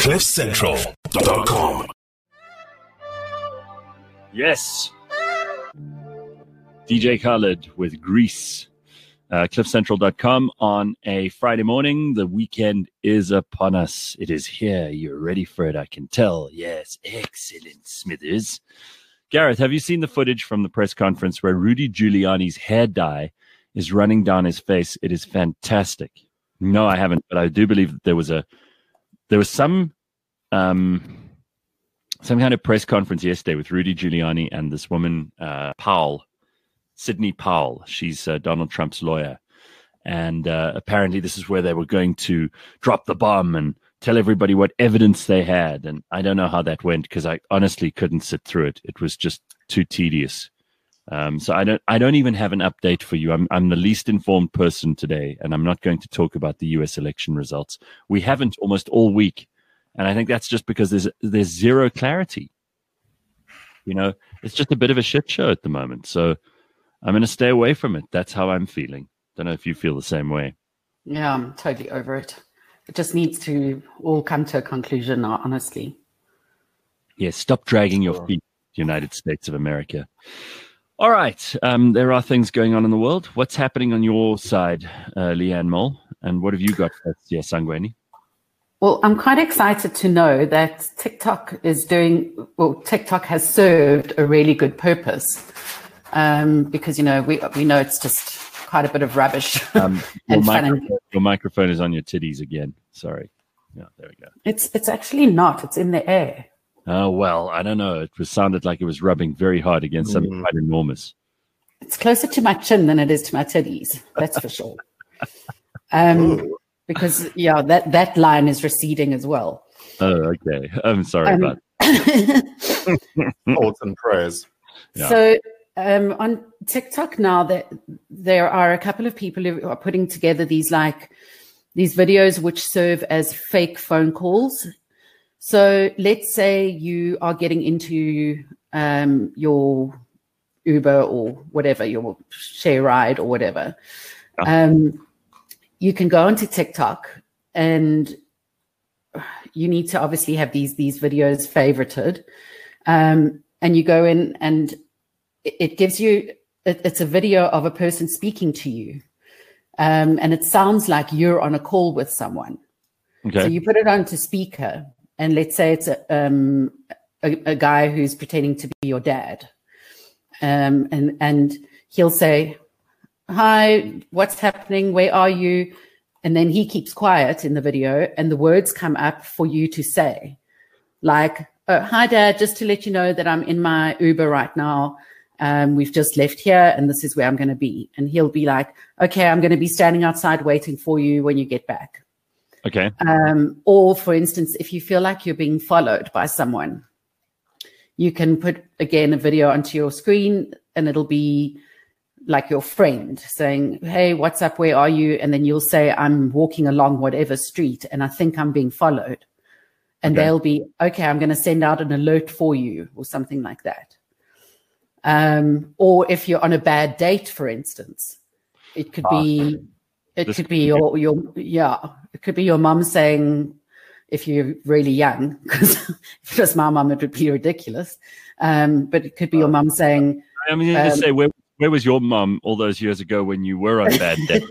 CliffCentral.com. Yes. DJ Khaled with Grease. CliffCentral.com on a Friday morning. The weekend is upon us. It is here. You're ready for it, I can tell. Yes. Excellent, Smithers. Gareth, have you seen the footage from the press conference where Rudy Giuliani's hair dye is running down his face? It is fantastic. No, I haven't, but I do believe that there was some kind of press conference yesterday with Rudy Giuliani and this woman, Sidney Powell. She's Donald Trump's lawyer. And apparently this is where they were going to drop the bomb and tell everybody what evidence they had. And I don't know how that went because I honestly couldn't sit through it. It was just too tedious. So I don't even have an update for you. I'm the least informed person today, and I'm not going to talk about the US election results. We haven't almost all week. And I think that's just because there's zero clarity. You know, it's just a bit of a shit show at the moment. So I'm going to stay away from it. That's how I'm feeling. Don't know if you feel the same way. Yeah, I'm totally over it. It just needs to all come to a conclusion now, honestly. Yeah, stop dragging your feet, United States of America. All right. There are things going on in the world. What's happening on your side, Leanne Mole? And what have you got for us, Sangweni? Well, I'm quite excited to know that TikTok TikTok has served a really good purpose. Because, you know, we know it's just quite a bit of rubbish. Your microphone is on your titties again. Sorry. Yeah, there we go. It's actually not. It's in the air. Oh, well, I don't know. It sounded like it was rubbing very hard against something quite enormous. It's closer to my chin than it is to my titties. That's for sure. Because, yeah, that line is receding as well. Oh, okay. I'm sorry about that. Thoughts and prayers. Yeah. So on TikTok now, there are a couple of people who are putting together these videos which serve as fake phone calls. So let's say you are getting into your Uber or whatever, your share ride or whatever. You can go onto TikTok and you need to obviously have these videos favorited. And you go in and it gives you, it's a video of a person speaking to you. And it sounds like you're on a call with someone. Okay. So you put it onto speaker. And let's say it's a guy who's pretending to be your dad. And he'll say, "Hi, what's happening? Where are you?" And then he keeps quiet in the video and the words come up for you to say. Like, "Oh, hi, Dad, just to let you know that I'm in my Uber right now. We've just left here and this is where I'm going to be." And he'll be like, "Okay, I'm going to be standing outside waiting for you when you get back." Okay. Or, for instance, if you feel like you're being followed by someone, you can put, again, a video onto your screen and it'll be like your friend saying, "Hey, what's up? Where are you?" And then you'll say, "I'm walking along whatever street and I think I'm being followed." And they'll be, "Okay, I'm going to send out an alert for you," or something like that. Or if you're on a bad date, for instance, it could be... It could be your mom saying, if you're really young, because if it was my mom, it would be ridiculous. But it could be your mom saying, I mean, just say, where was your mom all those years ago when you were on bad days?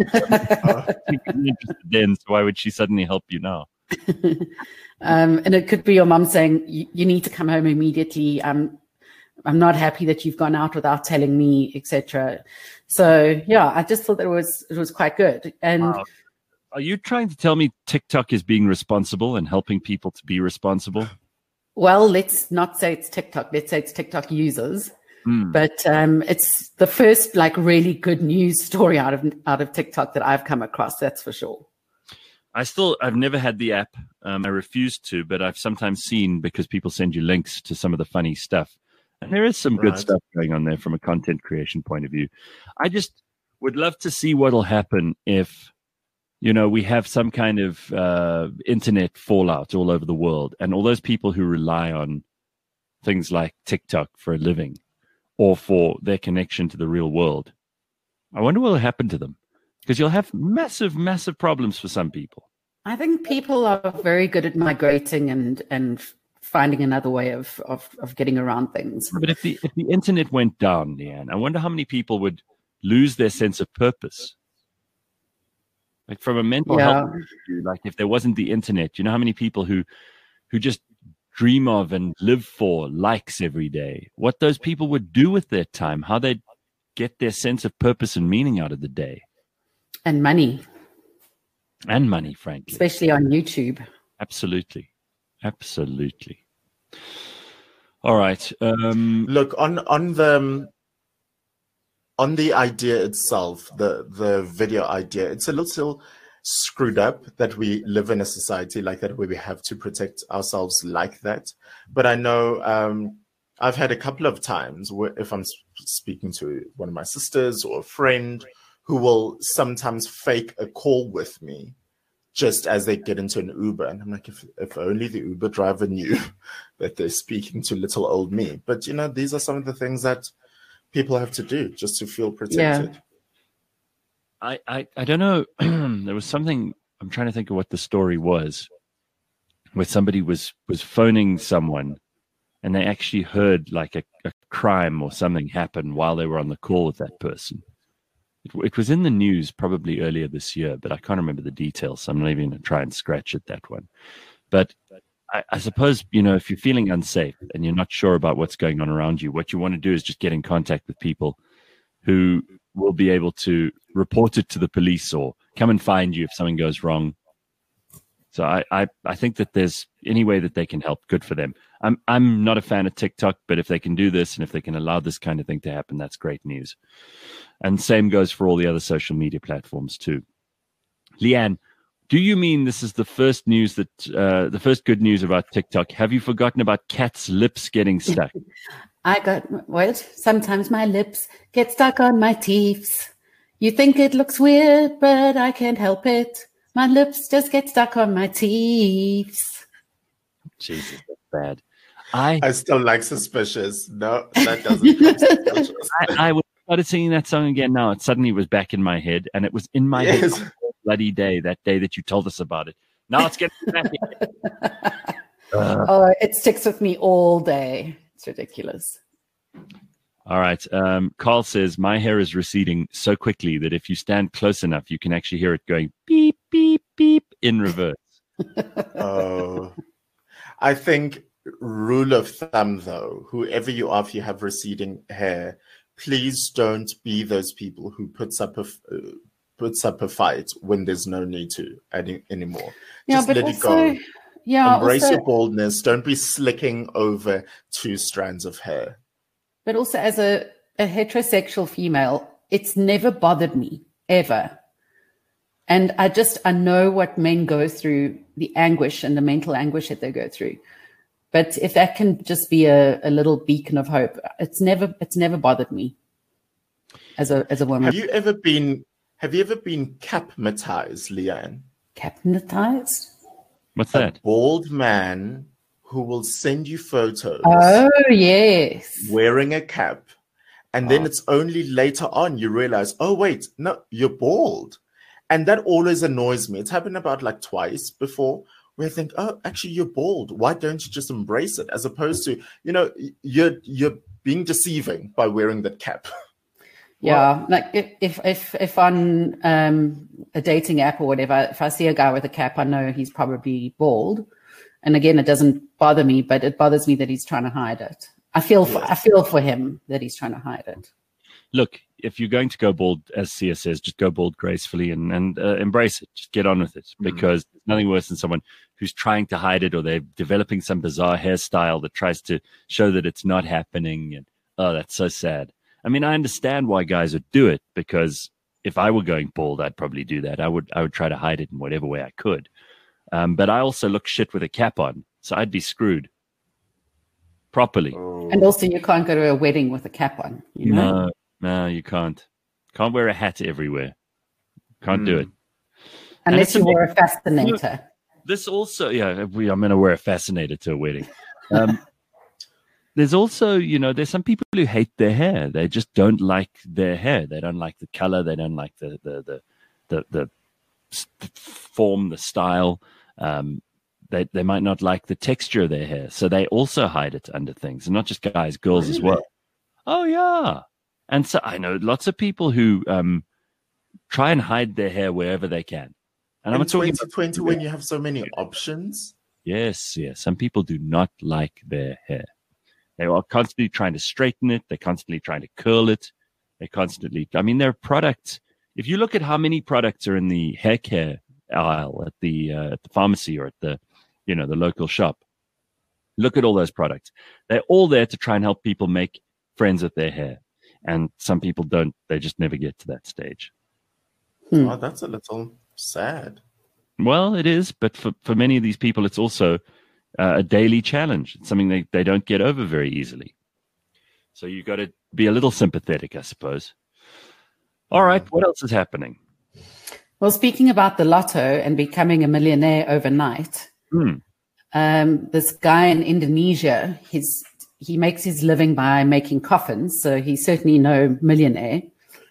Then, so why would she suddenly help you now? And it could be your mom saying, you need to come home immediately. I'm not happy that you've gone out without telling me, etc. So yeah, I just thought that it was quite good. And are you trying to tell me TikTok is being responsible and helping people to be responsible? Well, let's not say it's TikTok. Let's say it's TikTok users. But it's the first really good news story out of TikTok that I've come across. That's for sure. I've never had the app. I refuse to, but I've sometimes seen because people send you links to some of the funny stuff. And there is some good stuff going on there from a content creation point of view. I just would love to see what'll happen if, we have some kind of internet fallout all over the world and all those people who rely on things like TikTok for a living or for their connection to the real world. I wonder what will happen to them because you'll have massive, massive problems for some people. I think people are very good at migrating and finding another way of getting around things. But if the internet went down, Leanne, I wonder how many people would lose their sense of purpose. Like from a mental health point of view, like if there wasn't the internet, you know how many people who just dream of and live for likes every day, what those people would do with their time, how they'd get their sense of purpose and meaning out of the day. And money. And money, frankly. Especially on YouTube. Absolutely. Absolutely. All right. Look, on the idea itself, the video idea, it's a little screwed up that we live in a society like that where we have to protect ourselves like that. But I know I've had a couple of times where if I'm speaking to one of my sisters or a friend who will sometimes fake a call with me just as they get into an Uber. And I'm like, if only the Uber driver knew that they're speaking to little old me. But, you know, these are some of the things that people have to do just to feel protected. Yeah. I don't know. There was something, I'm trying to think of what the story was, where somebody was phoning someone and they actually heard like a crime or something happen while they were on the call with that person. It was in the news probably earlier this year, but I can't remember the details, so I'm not even going to try and scratch at that one. But I suppose, you know, if you're feeling unsafe and you're not sure about what's going on around you, what you want to do is just get in contact with people who will be able to report it to the police or come and find you if something goes wrong. So I think that there's any way that they can help, good for them. I'm not a fan of TikTok, but if they can do this and if they can allow this kind of thing to happen, that's great news. And same goes for all the other social media platforms too. Leanne, do you mean this is the first news that the first good news about TikTok? Have you forgotten about Kat's lips getting stuck? Sometimes my lips get stuck on my teeth. You think it looks weird, but I can't help it. My lips just get stuck on my teeth. Jesus, that's bad. I still like Suspicious. No, that doesn't come Suspicious. I started singing that song again now. It suddenly was back in my head, and it was in my head all bloody day, that day that you told us about it. Now it's getting back in. It sticks with me all day. It's ridiculous. All right. Carl says, my hair is receding so quickly that if you stand close enough, you can actually hear it going beep, beep, beep in reverse. Oh, I think rule of thumb, though, whoever you are, if you have receding hair, please don't be those people who puts up a fight when there's no need to anymore. Just let it go. Yeah, embrace your baldness. Don't be slicking over 2 strands of hair. But also, as a heterosexual female, it's never bothered me ever. And I know what men go through, the anguish and the mental anguish that they go through. But if that can just be a little beacon of hope, it's never bothered me as a woman. Have you ever been capmatized, Leanne? Capmatized? What's that? A bald man who will send you photos. Oh, yes. Wearing a cap. And then it's only later on you realize, oh, wait, no, you're bald. And that always annoys me. It's happened about like twice before where I think, oh, actually, you're bald. Why don't you just embrace it? As opposed to, you know, you're being deceiving by wearing that cap. Yeah, like if on a dating app or whatever, if I see a guy with a cap, I know he's probably bald. And again, it doesn't bother me, but it bothers me that he's trying to hide it. I feel for him that he's trying to hide it. Look, if you're going to go bald, as Sia says, just go bald gracefully and embrace it. Just get on with it, because there's nothing worse than someone who's trying to hide it, or they're developing some bizarre hairstyle that tries to show that it's not happening. And oh, that's so sad. I mean, I understand why guys would do it, because if I were going bald, I'd probably do that. I would try to hide it in whatever way I could. But I also look shit with a cap on, so I'd be screwed properly. And also, you can't go to a wedding with a cap on. You know? No, you can't. Can't wear a hat everywhere. Can't do it. Unless you wear a fascinator. This also, I'm going to wear a fascinator to a wedding. There's also, there's some people who hate their hair. They just don't like their hair. They don't like the color. They don't like the form, the style. They might not like the texture of their hair, so they also hide it under things, and not just guys, girls as well. Oh yeah, and so I know lots of people who try and hide their hair wherever they can. And I'm talking 2020 when you have so many options. Yes. Some people do not like their hair. They are constantly trying to straighten it. They're constantly trying to curl it. There are products. If you look at how many products are in the hair care aisle at the pharmacy or at the local shop, look at all those products. They're all there to try and help people make friends with their hair. And some people don't. They just never get to that stage. Oh, that's a little sad. Well, it is, but for many of these people, it's also a daily challenge. It's something they don't get over very easily. So you've got to be a little sympathetic, I suppose. All right, what else is happening? Well, speaking about the lotto and becoming a millionaire overnight, this guy in Indonesia, he makes his living by making coffins, so he's certainly no millionaire.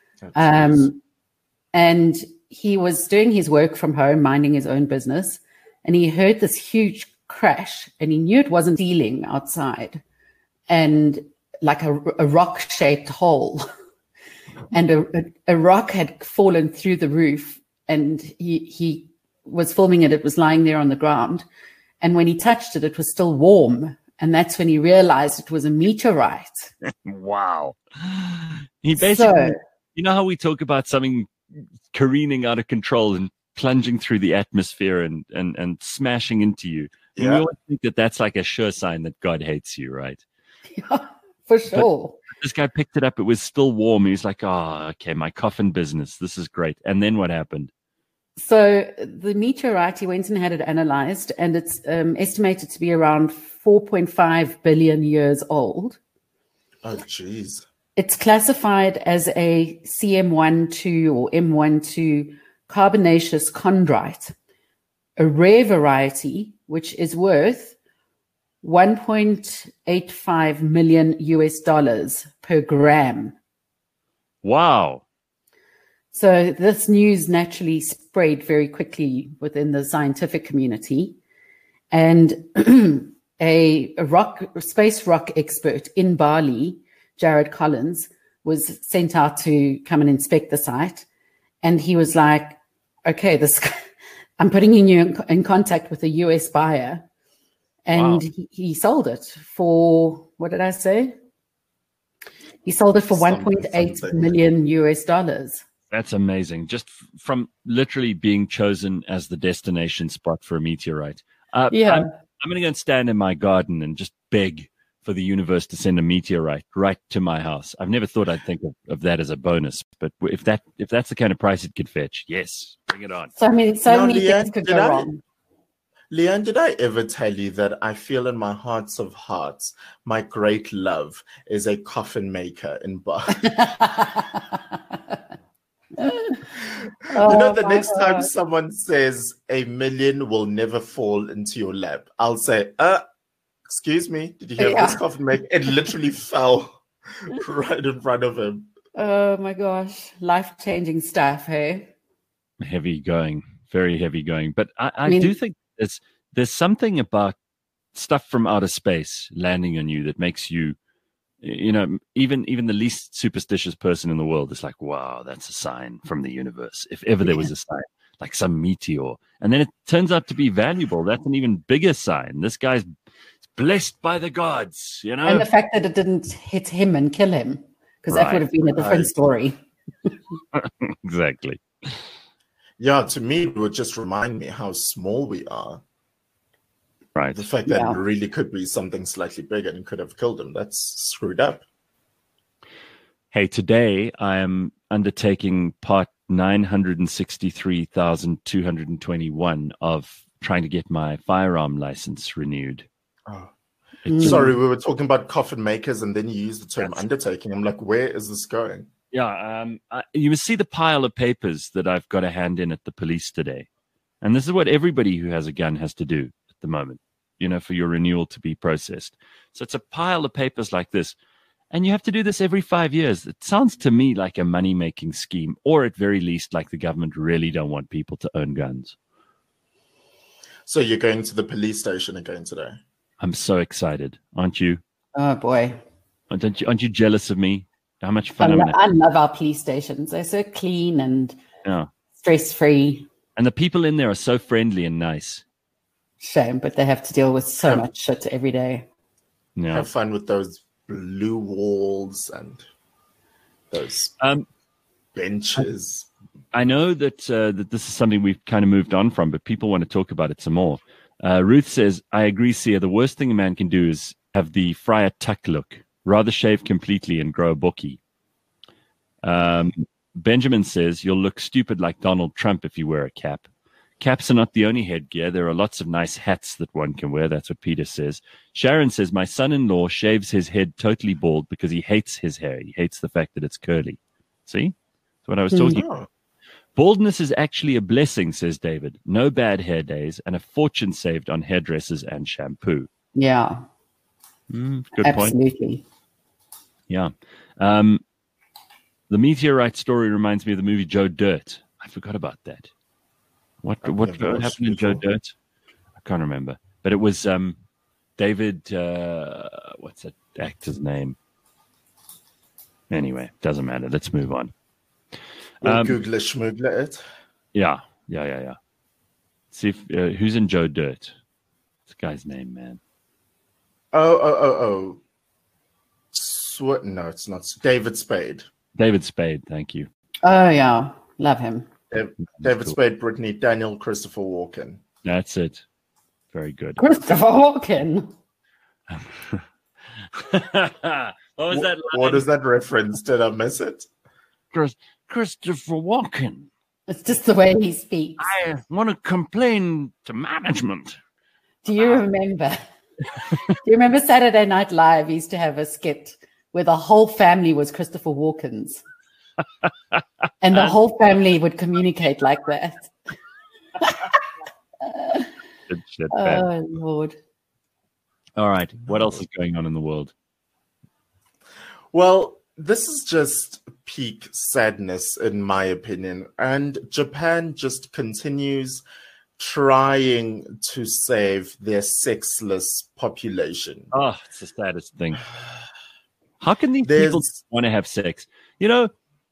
And he was doing his work from home, minding his own business, and he heard this huge crash, and he knew it wasn't ceiling outside, and like a rock-shaped hole, and a rock had fallen through the roof, and he was filming it. It was lying there on the ground, and when he touched it, it was still warm, and that's when he realized it was a meteorite. Wow! He basically, you know how we talk about something careening out of control and plunging through the atmosphere and smashing into you. Yeah. And we always think that that's like a sure sign that God hates you, right? Yeah, for sure. But this guy picked it up. It was still warm. He was like, oh, okay, my coffin business. This is great. And then what happened? So the meteorite, he went and had it analyzed, and it's estimated to be around 4.5 billion years old. Oh, geez. It's classified as a CM12 or M12 carbonaceous chondrite, a rare variety, which is worth $1.85 million per gram. Wow. So this news naturally spread very quickly within the scientific community. And a space rock expert in Bali, Jared Collins, was sent out to come and inspect the site. And he was like, okay, I'm putting you in contact with a US buyer. And he sold it for, what did I say? He sold it for $1.8 million. That's amazing. Just from literally being chosen as the destination spot for a meteorite. I'm going to go and stand in my garden and just beg for the universe to send a meteorite right to my house. I've never thought I'd think of that as a bonus, but if that's the kind of price it could fetch, yes, bring it on. So many things could go wrong. Leanne, did I ever tell you that I feel in my hearts of hearts, my great love is a coffin maker in Bali? The next time someone says $1 million will never fall into your lap, I'll say, excuse me, did you hear this coffin maker? It literally fell right in front of him. Oh my gosh, life-changing stuff, hey? Heavy going, very heavy going. But I do think there's something about stuff from outer space landing on you that makes you, even the least superstitious person in the world is like, wow, that's a sign from the universe. If ever there was a sign, like some meteor. And then it turns out to be valuable. That's an even bigger sign. This guy's blessed by the gods, And the fact that it didn't hit him and kill him, because that would have been a different story. Exactly. Yeah, to me, it would just remind me how small we are. Right. The fact that it really could be something slightly bigger and could have killed him, that's screwed up. Hey, today I am undertaking part 963,221 of trying to get my firearm license renewed. Oh. Sorry, we were talking about coffin makers and then you used the term undertaking. I'm like, where is this going? Yeah, you must see the pile of papers that I've got to hand in at the police today. And this is what everybody who has a gun has to do at the moment, for your renewal to be processed. So it's a pile of papers like this. And you have to do this every 5 years. It sounds to me like a money-making scheme, or at very least, like the government really don't want people to own guns. So you're going to the police station again today? I'm so excited, aren't you? Oh boy. Aren't you jealous of me? How much fun I love our police stations. They're so clean and stress-free. And the people in there are so friendly and nice. Shame, but they have to deal with so much shit every day. Yeah. Have fun with those blue walls and those benches. I know that that this is something we've kind of moved on from, but people want to talk about it some more. Ruth says, I agree, Sia. The worst thing a man can do is have the Friar Tuck look. Rather shave completely and grow a bookie. Benjamin says, you'll look stupid like Donald Trump if you wear a cap. Caps are not the only headgear. There are lots of nice hats that one can wear. That's what Peter says. Sharon says, my son-in-law shaves his head totally bald because he hates his hair. He hates the fact that it's curly. See? That's what I was talking about. Baldness is actually a blessing, says David. No bad hair days and a fortune saved on hairdressers and shampoo. Yeah. Good Absolutely. point. Yeah. The meteorite story reminds me of the movie Joe Dirt. I forgot about that. What happened in Joe Dirt? I can't remember. But it was David, what's that actor's name? Anyway, doesn't matter. Let's move on. Google it, schmoogle it. Yeah. See if who's in Joe Dirt. This guy's name, man. Oh. No, it's not. David Spade. David Spade, thank you. Oh, yeah. Love him. David Spade, Brittany, Daniel, Christopher Walken. That's it. Very good. Christopher Walken. What was that line? What is that reference? Did I miss it? Christopher Walken. It's just the way he speaks. I want to complain to management. Do you remember? Do you remember Saturday Night Live used to have a skit where the whole family was Christopher Walken's? And the whole family would communicate like that. Good shit, oh, Lord. All right. What else is going on in the world? Well, this is just peak sadness, in my opinion. And Japan just continues trying to save their sexless population. Oh, it's the saddest thing. How can these people want to have sex? You know,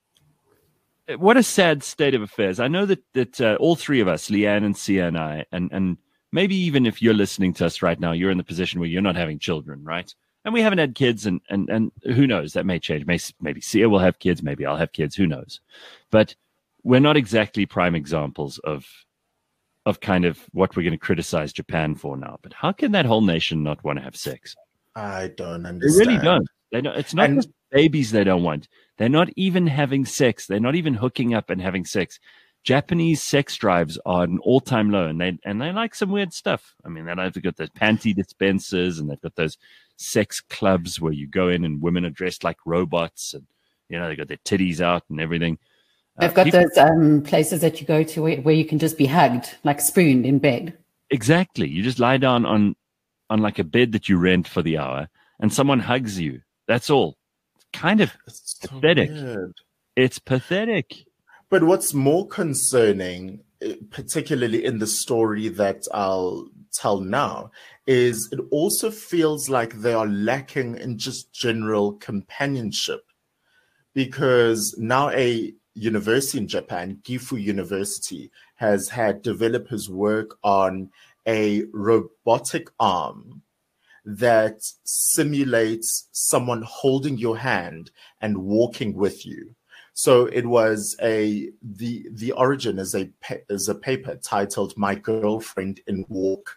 what a sad state of affairs. I know that all three of us, Leanne and Sia and I, and maybe even if you're listening to us right now, you're in the position where you're not having children, right? And we haven't had kids, and who knows? That may change. Maybe Sia will have kids. Maybe I'll have kids. Who knows? But we're not exactly prime examples of kind of what we're going to criticize Japan for now. But how can that whole nation not want to have sex? I don't understand. They really don't. They don't. It's not just babies they don't want. They're not even having sex. They're not even hooking up and having sex. Japanese sex drives are an all-time low, and they like some weird stuff. I mean, they've got those panty dispensers, and they've got those sex clubs where you go in and women are dressed like robots, and they got their titties out and everything. They've got those places that you go to where you can just be hugged, like spooned in bed. Exactly. You just lie down on like a bed that you rent for the hour, and someone hugs you. That's all. It's kind of pathetic. Weird. It's pathetic. But what's more concerning, particularly in the story that I'll tell now, is it also feels like they are lacking in just general companionship. Because now a university in Japan, Gifu University, has had developers work on a robotic arm that simulates someone holding your hand and walking with you. So it was the origin is a paper titled "My Girlfriend in Walk,"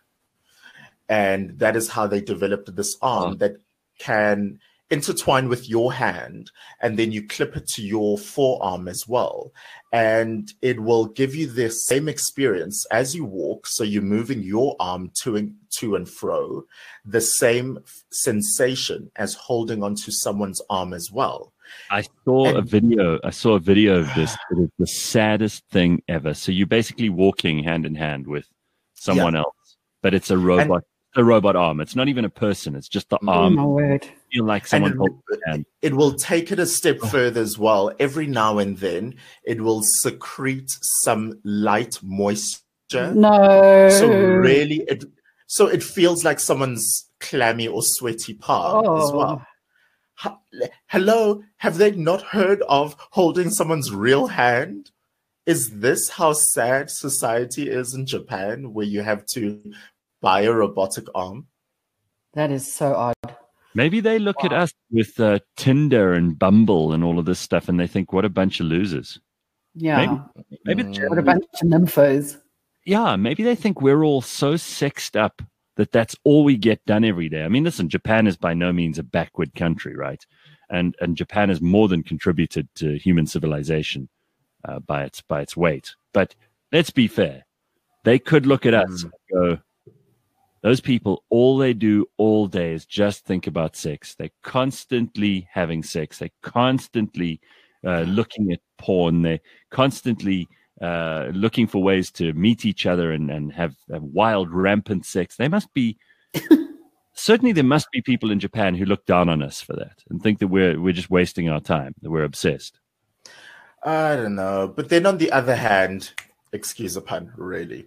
and that is how they developed this arm that can intertwine with your hand, and then you clip it to your forearm as well, and it will give you the same experience as you walk. So you're moving your arm to and fro, the same sensation as holding onto someone's arm as well. I saw a video of this. It is the saddest thing ever. So you're basically walking hand in hand with someone else, but it's a robot a robot arm. It's not even a person. It's just the Oh arm. my word. Feel like someone holds your hand. It will take it a step further as well. Every now and then, it will secrete some light moisture. No. So really, it feels like someone's clammy or sweaty palm as well. Hello, have they not heard of holding someone's real hand? Is this how sad society is in Japan, where you have to buy a robotic arm? That is so odd. Maybe they look at us with Tinder and Bumble and all of this stuff, and they think, "What a bunch of losers." Yeah. Maybe What a bunch of nymphos. yeah, maybe they think we're all so sexed up that that's all we get done every day. I mean, listen, Japan is by no means a backward country, right? And Japan has more than contributed to human civilization by its weight. But let's be fair. They could look at us and go, those people, all they do all day is just think about sex. They're constantly having sex. They're constantly looking at porn. They're constantly looking for ways to meet each other and have wild, rampant sex. They must be certainly. There must be people in Japan who look down on us for that and think that we're just wasting our time. That we're obsessed. I don't know, but then on the other hand, excuse the pun, really.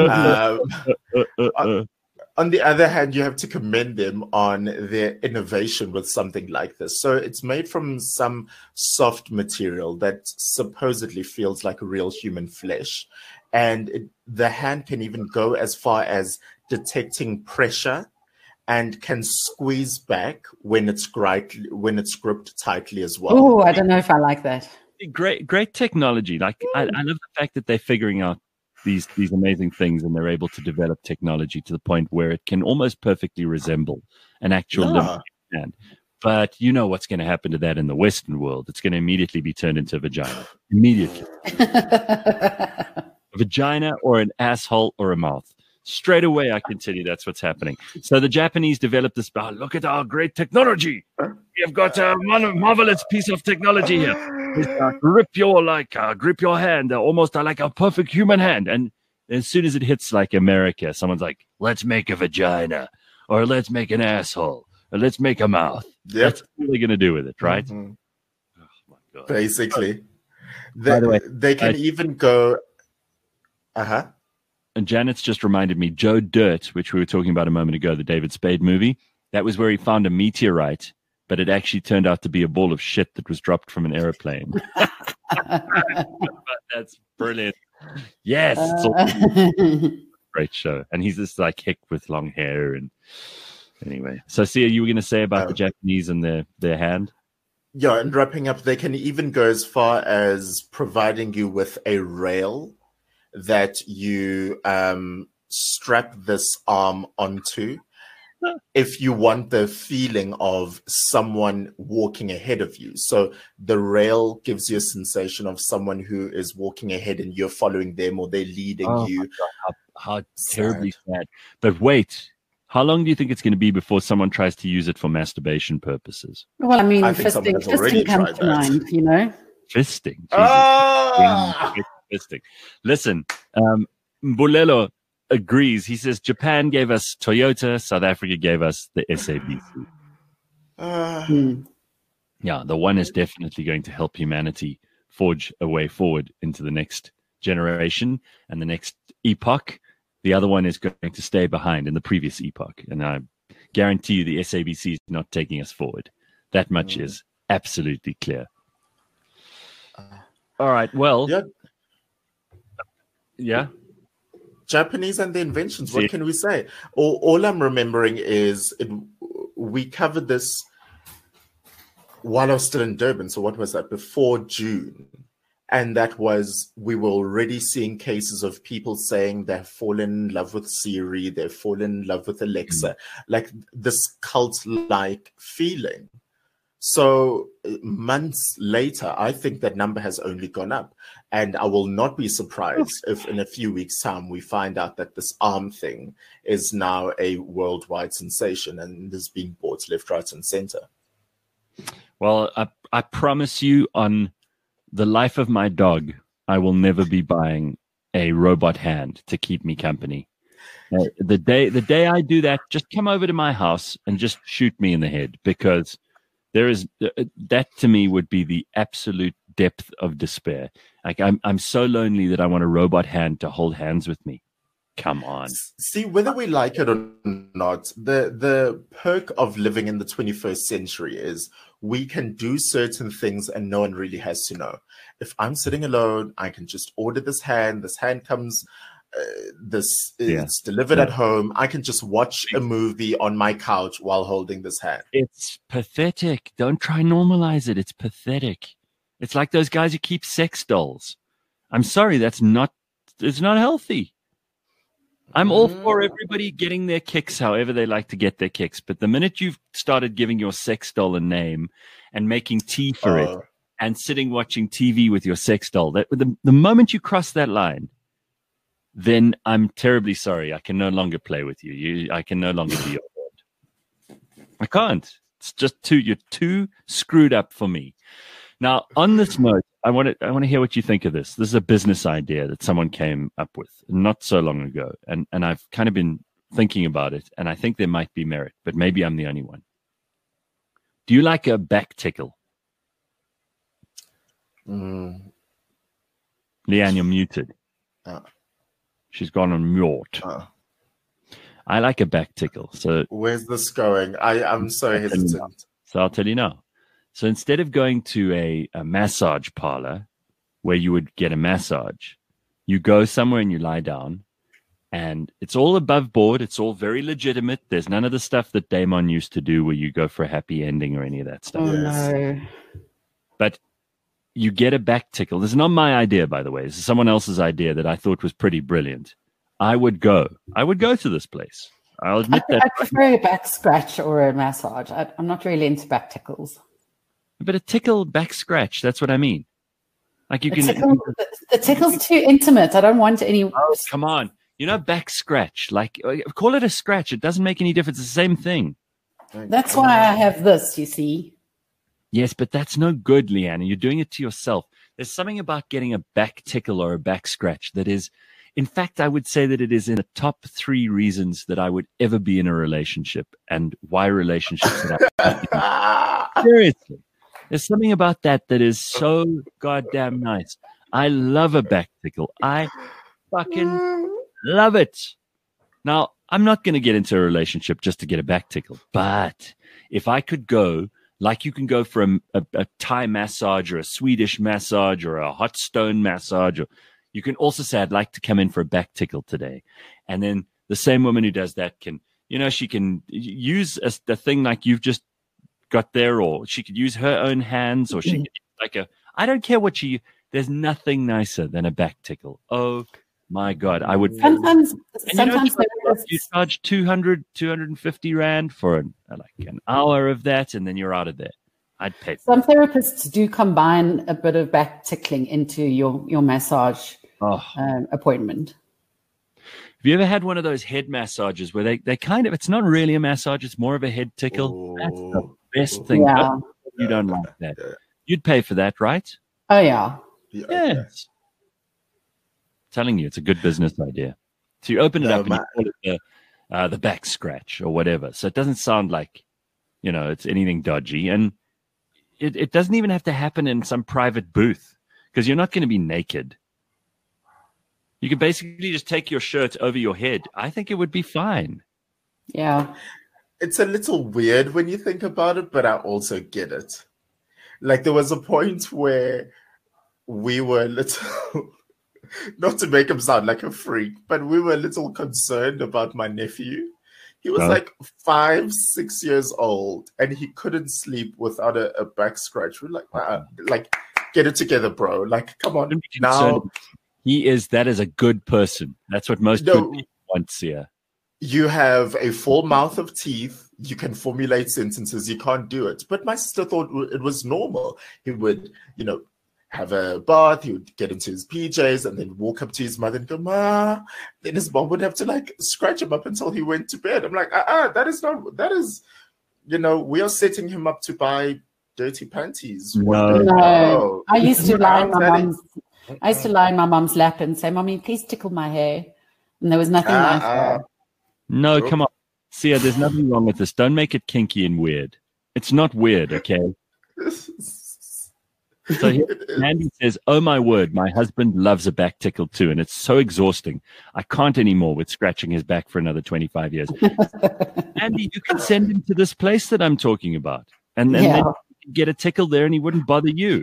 On the other hand, you have to commend them on their innovation with something like this. So it's made from some soft material that supposedly feels like real human flesh. And the hand can even go as far as detecting pressure and can squeeze back when it's gripped tightly as well. Oh, I don't know if I like that. Great technology. Like I love the fact that they're figuring out these amazing things, and they're able to develop technology to the point where it can almost perfectly resemble an actual living hand. But you know what's going to happen to that in the Western world? It's going to immediately be turned into a vagina. Immediately. A vagina or an asshole or a mouth. Straight away, I can tell you that's what's happening. So the Japanese developed this. Oh, look at our great technology. We have got a marvelous piece of technology here. Grip your hand, almost like a perfect human hand. And as soon as it hits like America, someone's like, let's make a vagina, or let's make an asshole, or let's make a mouth. Yep. That's what they're going to do with it, right? Mm-hmm. Oh, my God. Basically. By the way, they can even go... And Janet's just reminded me, Joe Dirt, which we were talking about a moment ago, the David Spade movie, that was where he found a meteorite, but it actually turned out to be a ball of shit that was dropped from an airplane. That's brilliant. Yes. Great show. And he's this like hick with long hair. And anyway, so Sia, you were going to say about the Japanese and their hand? Yeah, and wrapping up, they can even go as far as providing you with a rail that you strap this arm onto if you want the feeling of someone walking ahead of you. So the rail gives you a sensation of someone who is walking ahead and you're following them, or they're leading you. My God, how terribly sad. But wait, how long do you think it's going to be before someone tries to use it for masturbation purposes? Well, I mean, I think someone has already fisting comes tried to that. mind, you know? Fisting. Jesus. Ah! Fisting. Listen, Mbulelo agrees. He says Japan gave us Toyota, South Africa gave us the SABC. Yeah, the one is definitely going to help humanity forge a way forward into the next generation and the next epoch. The other one is going to stay behind in the previous epoch. And I guarantee you the SABC is not taking us forward. That much is absolutely clear. All right, well. Yeah. Japanese and the inventions. What can we say? All I'm remembering is we covered this while I was still in Durban. So what was that? Before June. And that was, we were already seeing cases of people saying they've fallen in love with Siri, they've fallen in love with Alexa, like this cult-like feeling. So months later, I think that number has only gone up. And I will not be surprised if in a few weeks' time we find out that this arm thing is now a worldwide sensation and is being bought left, right, and center. Well, I promise you on the life of my dog, I will never be buying a robot hand to keep me company. The day I do that, just come over to my house and just shoot me in the head, because there is that to me would be the absolute depth of despair. Like I'm so lonely that I want a robot hand to hold hands with me. Come on. See, whether we like it or not, the perk of living in the 21st century is we can do certain things and no one really has to know. If I'm sitting alone, I can just order this hand. This hand comes, it's delivered at home. I can just watch a movie on my couch while holding this hand. It's pathetic. Don't try and normalize it. It's pathetic. It's like those guys who keep sex dolls. I'm sorry, it's not healthy. I'm all for everybody getting their kicks however they like to get their kicks. But the minute you've started giving your sex doll a name and making tea for it and sitting watching TV with your sex doll, the moment you cross that line, then I'm terribly sorry. I can no longer play with you. I can no longer be your friend. I can't. It's just you're too screwed up for me. Now, on this note, I want to hear what you think of this. This is a business idea that someone came up with not so long ago, and I've kind of been thinking about it, and I think there might be merit, but maybe I'm the only one. Do you like a back tickle? Leanne, you're muted. She's gone on mute. I like a back tickle. So where's this going? I'm so hesitant. So I'll tell you now. So instead of going to a massage parlor where you would get a massage, you go somewhere and you lie down, and it's all above board. It's all very legitimate. There's none of the stuff that Damon used to do where you go for a happy ending or any of that stuff. Oh, no. But you get a back tickle. This is not my idea, by the way. This is someone else's idea that I thought was pretty brilliant. I would go to this place. I'll admit that. I prefer a back scratch or a massage. I'm not really into back tickles. But a tickle back scratch, that's what I mean. Like you can. The tickle's too intimate. I don't want any. Oh, come on. Back scratch. Like, call it a scratch. It doesn't make any difference. It's the same thing. That's why I have this, you see. Yes, but that's no good, Leanne. You're doing it to yourself. There's something about getting a back tickle or a back scratch that is, in fact, I would say that it is in the top 3 reasons that I would ever be in a relationship and why relationships that seriously. There's something about that is so goddamn nice. I love a back tickle. I fucking love it. Now, I'm not going to get into a relationship just to get a back tickle. But if I could go, like you can go for a Thai massage or a Swedish massage or a hot stone massage, or you can also say, I'd like to come in for a back tickle today. And then the same woman who does that can, she can use the thing like you've just got there, or she could use her own hands, or she could I don't care what there's nothing nicer than a back tickle. Oh my God. I would sometimes you charge 250 Rand for an hour of that, and then you're out of there. I'd pay. Some therapists do combine a bit of back tickling into your massage appointment. Have you ever had one of those head massages where they kind of, it's not really a massage, it's more of a head tickle? That's the best thing. Yeah. You don't like that. You'd pay for that, right? Oh, yeah. Yes. Telling you, it's a good business idea. So you open it up and you call it the back scratch or whatever. So it doesn't sound like, it's anything dodgy. And it doesn't even have to happen in some private booth, because you're not going to be naked. You could basically just take your shirt over your head. I think it would be fine. Yeah. It's a little weird when you think about it, but I also get it. Like, there was a point where we were a little, not to make him sound like a freak, but we were a little concerned about my nephew. He was like 5-6 years old, and he couldn't sleep without a back scratch. We're like, wow, like, get it together, bro. Like, come on now. That is a good person. That's what most good people want here. You have a full mouth of teeth. You can formulate sentences. You can't do it. But my sister thought it was normal. He would, have a bath. He would get into his PJs and then walk up to his mother and go, Ma. Then his mom would have to scratch him up until he went to bed. I'm like, that is, we are setting him up to buy dirty panties. No. I used to lie in my mom's lap and say, Mommy, please tickle my hair. And there was nothing nice there. No, come on. Sia, there's nothing wrong with this. Don't make it kinky and weird. It's not weird, okay? So here, Andy says, oh my word, my husband loves a back tickle too, and it's so exhausting. I can't anymore with scratching his back for another 25 years. Andy, you can send him to this place that I'm talking about, and then you could get a tickle there and he wouldn't bother you.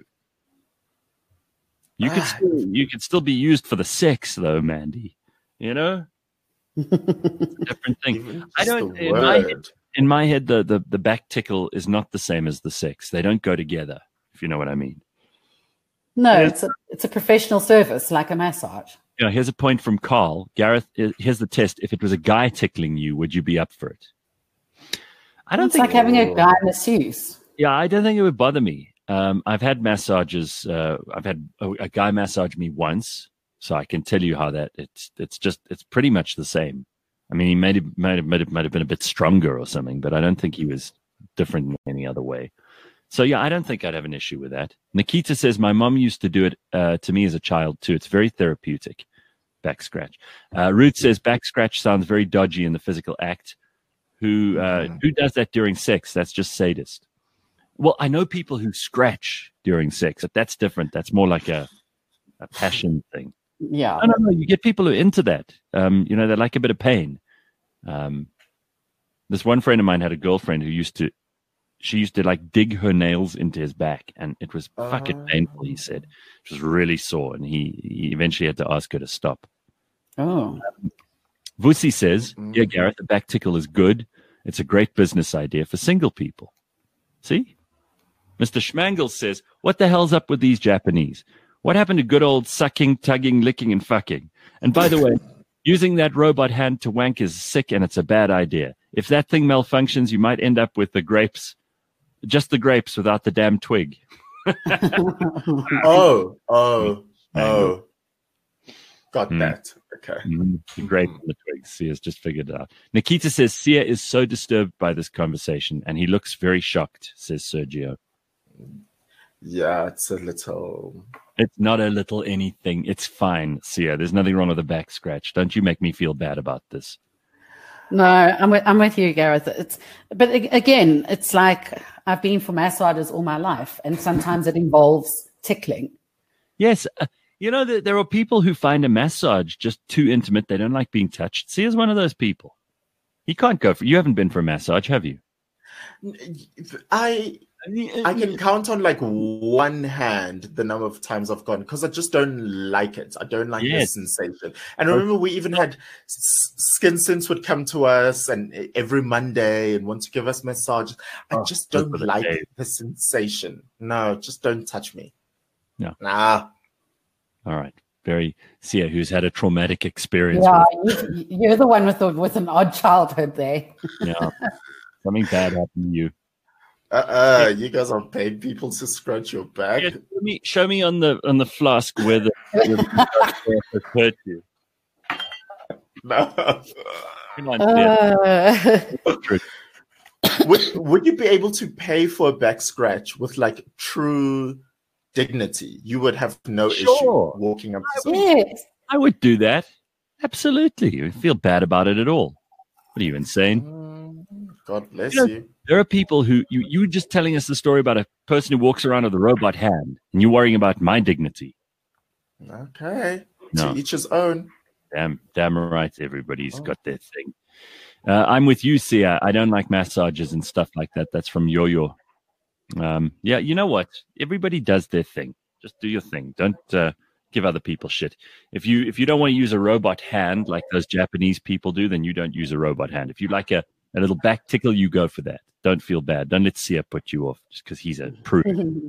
You could still be used for the sex though, Mandy. You know? It's a different thing. I don't in my head the back tickle is not the same as the sex. They don't go together, if you know what I mean. No, it's a professional service, like a massage. Yeah, here's a point from Carl. Gareth, here's the test. If it was a guy tickling you, would you be up for it? I don't think it's like having a guy masseuse. Yeah, I don't think it would bother me. I've had massages. I've had a guy massage me once, so I can tell you how that it's pretty much the same. I mean, he might have been a bit stronger or something, but I don't think he was different in any other way. So, yeah, I don't think I'd have an issue with that. Nikita says, my mom used to do it to me as a child, too. It's very therapeutic, back scratch. Ruth says, back scratch sounds very dodgy in the physical act. Who does that during sex? That's just sadist. Well, I know people who scratch during sex, but that's different. That's more like a passion thing. Yeah. No. You get people who are into that. They like a bit of pain. This one friend of mine had a girlfriend who used to like dig her nails into his back, and it was fucking painful, he said. It was really sore, and he eventually had to ask her to stop. Oh. Vusi says, yeah, Gareth, the back tickle is good. It's a great business idea for single people. See? Mr. Schmangel says, what the hell's up with these Japanese? What happened to good old sucking, tugging, licking, and fucking? And by the way, using that robot hand to wank is sick, and it's a bad idea. If that thing malfunctions, you might end up with the grapes. Just the grapes without the damn twig. Oh. Got that. Okay. The grape and the twigs. Sia's just figured it out. Nikita says, Sia is so disturbed by this conversation, and he looks very shocked, says Sergio. Yeah, it's a little... It's not a little anything. It's fine, Sia. There's nothing wrong with a back scratch. Don't you make me feel bad about this. No, I'm with you, Gareth. But again, it's like I've been for massages all my life, and sometimes it involves tickling. Yes. There are people who find a massage just too intimate. They don't like being touched. Sia's one of those people. You can't go for... You haven't been for a massage, have you? I can count on like one hand the number of times I've gone, because I just don't like it. I don't like the sensation. And remember, we even had Skin Sense would come to us and every Monday and want to give us massages. I just don't like the sensation. No, just don't touch me. No. Nah. All right. Very Sia, who's had a traumatic experience. Yeah, you're the one with an odd childhood there. Yeah. Something bad happened to you. You guys are paying people to scratch your back. Yeah, show me on the flask where the hurt you. No. Come on, Would you be able to pay for a back scratch with like true dignity? You would have no issue walking up to someone. Yes. I would do that. Absolutely. You feel bad about it at all. What are you, insane? God bless you. There are people who you were just telling us the story about a person who walks around with a robot hand, and you're worrying about my dignity. Okay. No. To each his own. Damn right. Everybody's got their thing. I'm with you, Sia. I don't like massages and stuff like that. That's from Yo-Yo. Yeah, you know what? Everybody does their thing. Just do your thing. Don't give other people shit. If you don't want to use a robot hand like those Japanese people do, then you don't use a robot hand. If you like a little back tickle, you go for that. Don't feel bad. Don't let Sia put you off just because he's a prude.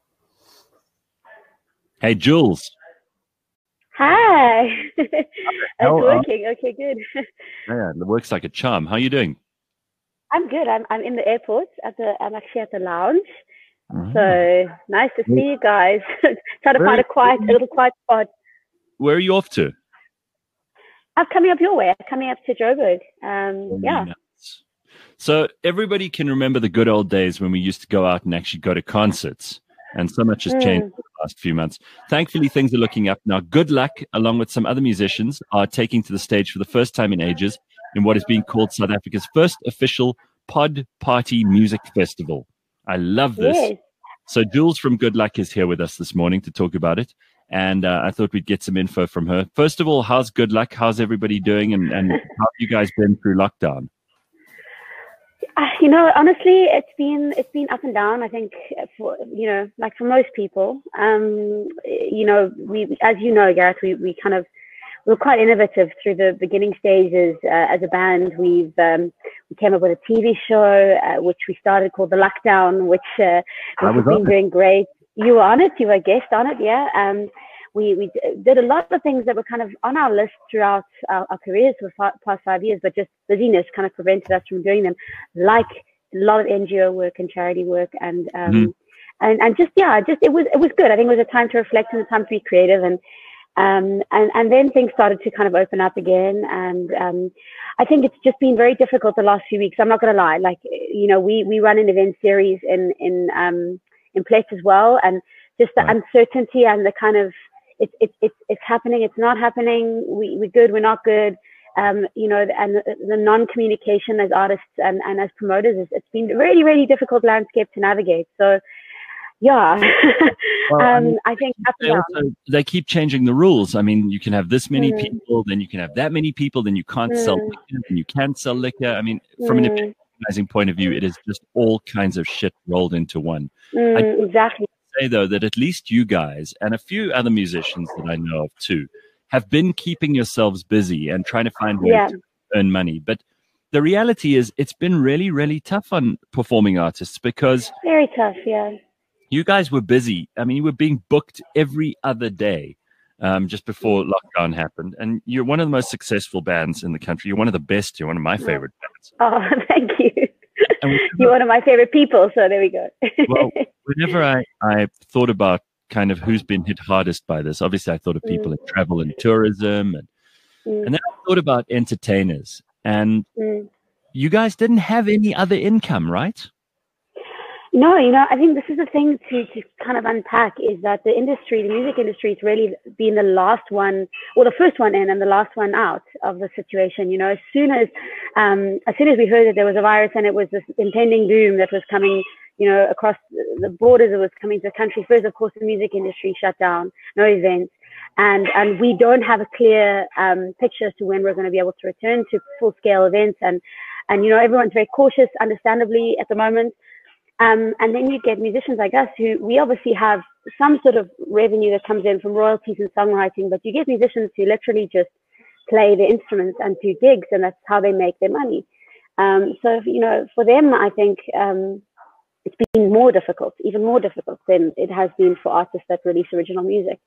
Hey, Jules. Hi. It's working. Okay, good. Yeah, it works like a charm. How are you doing? I'm good. I'm in the airport. I'm actually at the lounge. So nice to see you guys. Try to find a little quiet spot. Where are you off to? I'm coming up your way. I'm coming up to Joburg. Yeah. So everybody can remember the good old days when we used to go out and actually go to concerts, and so much has changed in the last few months. Thankfully, things are looking up now. Good Luck, along with some other musicians, are taking to the stage for the first time in ages in what is being called South Africa's first official Pod Party Music Festival. I love this. Yes. So Jules from Good Luck is here with us this morning to talk about it. And I thought we'd get some info from her. First of all, how's Good Luck? How's everybody doing? And how have you guys been through lockdown? Honestly, it's been up and down. I think for like for most people, we, as you know, Gareth, we were quite innovative through the beginning stages as a band. We came up with a TV show which we started called The Lockdown, which has been doing great. You were on it. You were a guest on it, yeah. We did a lot of things that were kind of on our list throughout our careers for the past 5 years, but just busyness kind of prevented us from doing them, like a lot of NGO work and charity work, and just it was good. I think it was a time to reflect and a time to be creative, and then things started to kind of open up again, and I think it's just been very difficult the last few weeks. I'm not going to lie. Like, we run an event series in Plett as well, and just the uncertainty and the kind of it's happening, it's not happening, we're good, we're not good, and the non-communication as artists and as promoters, it's been a really, really difficult landscape to navigate. So yeah, I think they keep changing the rules. I mean, you can have this many people, then you can have that many people, then you can't sell liquor, then you can sell liquor. I mean, from an organizing point of view, it is just all kinds of shit rolled into one. Exactly. Say though that at least you guys and a few other musicians that I know of too have been keeping yourselves busy and trying to find ways to earn money. But the reality is it's been really, really tough on performing artists because very tough, yeah. You guys were busy. I mean, you were being booked every other day just before lockdown happened. And you're one of the most successful bands in the country. You're one of the best. You're one of my favorite bands. Oh, thank you. You're one of my favorite people, so there we go. Well, whenever I thought about kind of who's been hit hardest by this, obviously I thought of people in travel and tourism, and then I thought about entertainers. And you guys didn't have any other income, right? No, I think this is the thing to kind of unpack is that the music industry has really been the last one, or the first one in and the last one out of the situation. As soon as we heard that there was a virus and it was this impending doom that was coming, across the borders, it was coming to the country. First, of course, the music industry shut down, no events. And we don't have a clear picture as to when we're going to be able to return to full scale events. And everyone's very cautious, understandably, at the moment. And then you get musicians like us who we obviously have some sort of revenue that comes in from royalties and songwriting, but you get musicians who literally just play the instruments and do gigs, and that's how they make their money. So, for them, I think it's been more difficult, even more difficult than it has been for artists that release original music.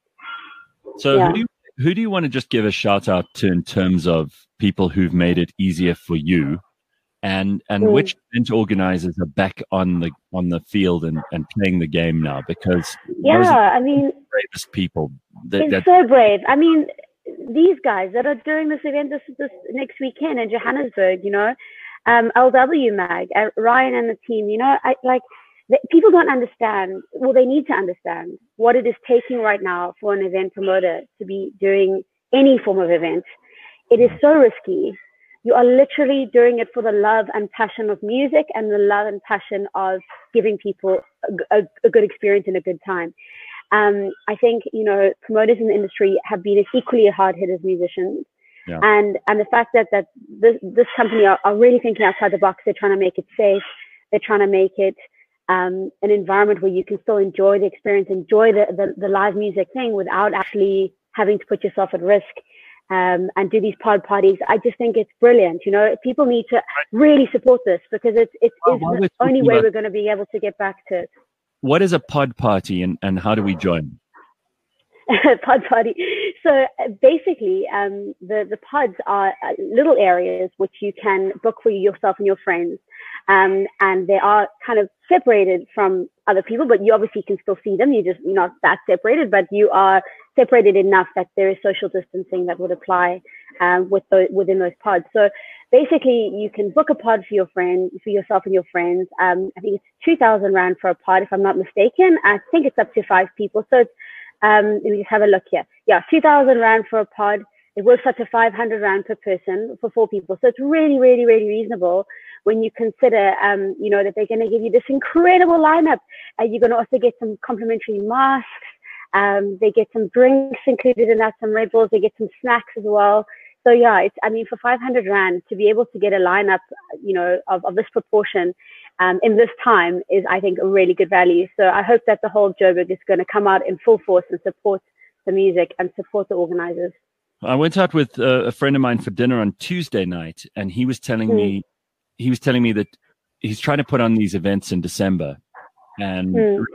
So who do you want to just give a shout out to in terms of people who've made it easier for you? And which event organizers are back on the field and playing the game now? Because those are the bravest people. It's so brave. I mean, these guys that are doing this event this next weekend in Johannesburg, LW Mag, Ryan and the team, people don't understand. Well, they need to understand what it is taking right now for an event promoter to be doing any form of event. It is so risky. You are literally doing it for the love and passion of music and the love and passion of giving people a good experience and a good time. I think, promoters in the industry have been as equally hard hit as musicians. Yeah. And the fact that this company are really thinking outside the box. They're trying to make it safe. They're trying to make it an environment where you can still enjoy the experience, enjoy the live music thing without actually having to put yourself at risk. And do these pod parties. I just think it's brilliant. People need to really support this because it's the only way we're going to be able to get back to it. What is a pod party and how do we join? Pod party. So basically, the pods are little areas which you can book for yourself and your friends. And they are kind of separated from other people, but you obviously can still see them. You're not that separated, but you are separated enough that there is social distancing that would apply within those pods. So basically, you can book a pod for yourself and your friends. I think it's 2,000 Rand for a pod, if I'm not mistaken. I think it's up to 5 people. So it's, let me just have a look here. Yeah, 2,000 Rand for a pod. It works out to 500 Rand per person for 4 people. So it's really, really, really reasonable when you consider, that they're going to give you this incredible lineup. You're going to also get some complimentary masks. They get some drinks included in that, some Red Bulls. They get some snacks as well. So yeah, for 500 Rand to be able to get a lineup, of this proportion, in this time is, I think, a really good value. So I hope that the whole Joburg is going to come out in full force and support the music and support the organizers. I went out with a friend of mine for dinner on Tuesday night, and he was telling me that he's trying to put on these events in December, and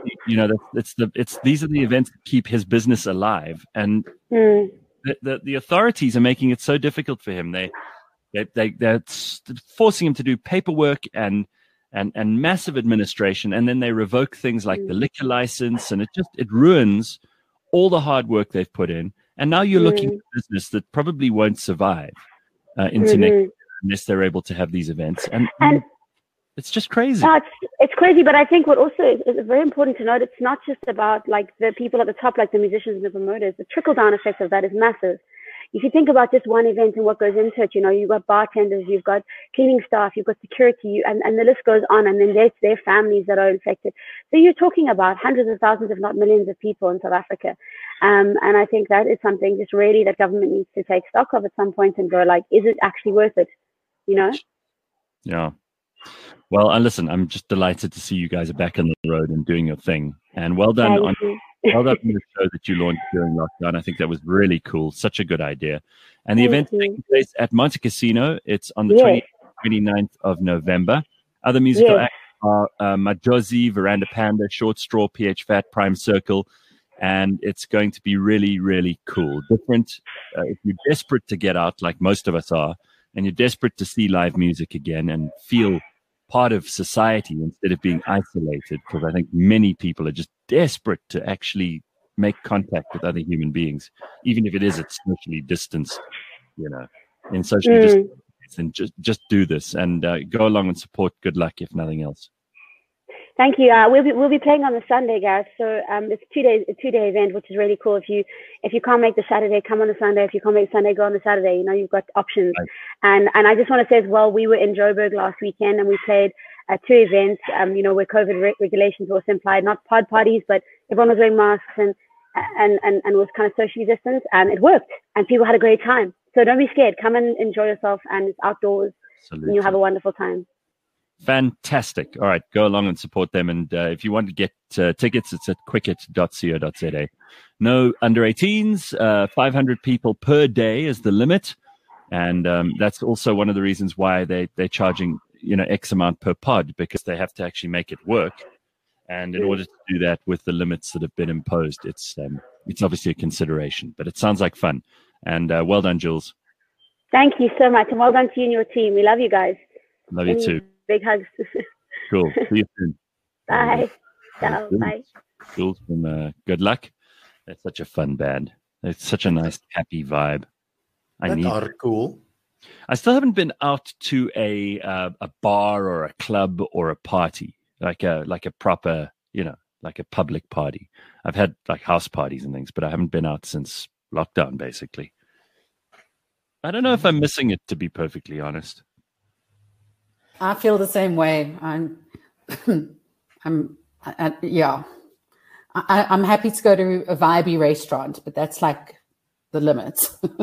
these are the events that keep his business alive, and the authorities are making it so difficult for him. They're forcing him to do paperwork and massive administration, and then they revoke things like the liquor license, and it ruins all the hard work they've put in. And now you're looking at a business that probably won't survive into next year unless they're able to have these events. And it's just crazy. No, it's crazy, but I think what also is very important to note, it's not just about like the people at the top, like the musicians and the promoters. The trickle-down effect of that is massive. If you think about just one event and what goes into it, you've got bartenders, you've got cleaning staff, you've got security, and the list goes on, and then there's their families that are infected. So you're talking about hundreds of thousands, if not millions of people in South Africa. And I think that is something just really that government needs to take stock of at some point and go like, is it actually worth it? Yeah. Well, listen, I'm just delighted to see you guys are back on the road and doing your thing. And well done on the show that you launched during lockdown. I think that was really cool. Such a good idea. And the event's taking place at Monte Casino. It's on the 29th of November. Other musical acts are Majozi, Veranda Panda, Short Straw, PH Fat, Prime Circle. And it's going to be really, really cool. Different. If you're desperate to get out, like most of us are, and you're desperate to see live music again and feel part of society instead of being isolated, because I think many people are just desperate to actually make contact with other human beings, even if it is at socially distanced, in socially distanced, and just do this and go along and support Good Luck, if nothing else. Thank you. We'll be playing on the Sunday, Gareth. So it's a 2-day event, which is really cool. If you can't make the Saturday, come on the Sunday. If you can't make the Sunday, go on the Saturday. You've got options. Right. And I just want to say as well, we were in Joburg last weekend and we played 2 events. Where COVID regulations were also implied, not pod parties, but everyone was wearing masks and was kind of socially distanced, and it worked. And people had a great time. So don't be scared. Come and enjoy yourself, and it's outdoors. Absolutely. And you'll have a wonderful time. Fantastic. All right, go along and support them. And if you want to get tickets, it's at quicket.co.za. No under 18s, 500 people per day is the limit. And that's also one of the reasons why they're charging, X amount per pod, because they have to actually make it work. And in order to do that with the limits that have been imposed, it's obviously a consideration. But it sounds like fun. And well done, Jules. Thank you so much. And well done to you and your team. We love you guys. Love you too. Big hugs. Cool. See you soon. Bye. Ciao. Bye. Jules from Good Luck. That's such a fun band. It's such a nice, happy vibe. Cool. I still haven't been out to a bar or a club or a party, like a proper, like a public party. I've had like house parties and things, but I haven't been out since lockdown, basically. I don't know if I'm missing it, to be perfectly honest. I feel the same way. I'm happy to go to a vibey restaurant, but that's like the limit.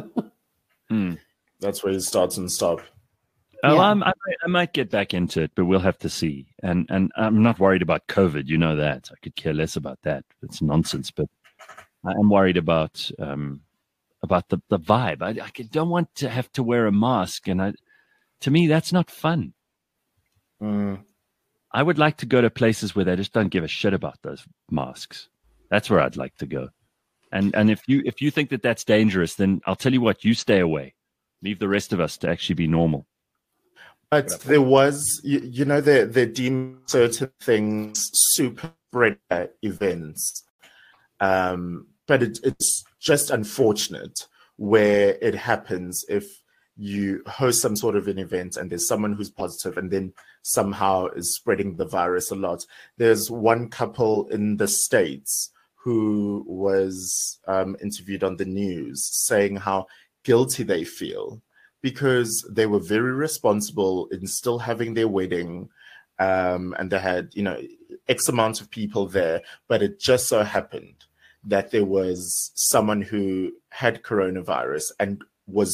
That's where it starts and stop. Oh, yeah. I might get back into it, but we'll have to see. And I'm not worried about COVID. You know that. I could care less about that. It's nonsense. But I am worried about the vibe. I don't want to have to wear a mask, and to me, that's not fun. I would like to go to places where they just don't give a shit about those masks. That's where I'd like to go. And if you think that that's dangerous, then I'll tell you what, you stay away. Leave the rest of us to actually be normal. But there was, they deemed certain things super spreader events. But it's just unfortunate where it happens if you host some sort of an event and there's someone who's positive and then somehow is spreading the virus a lot. There's one couple in the States who was interviewed on the news saying how guilty they feel because they were very responsible in still having their wedding, and they had, X amount of people there, but it just so happened that there was someone who had coronavirus and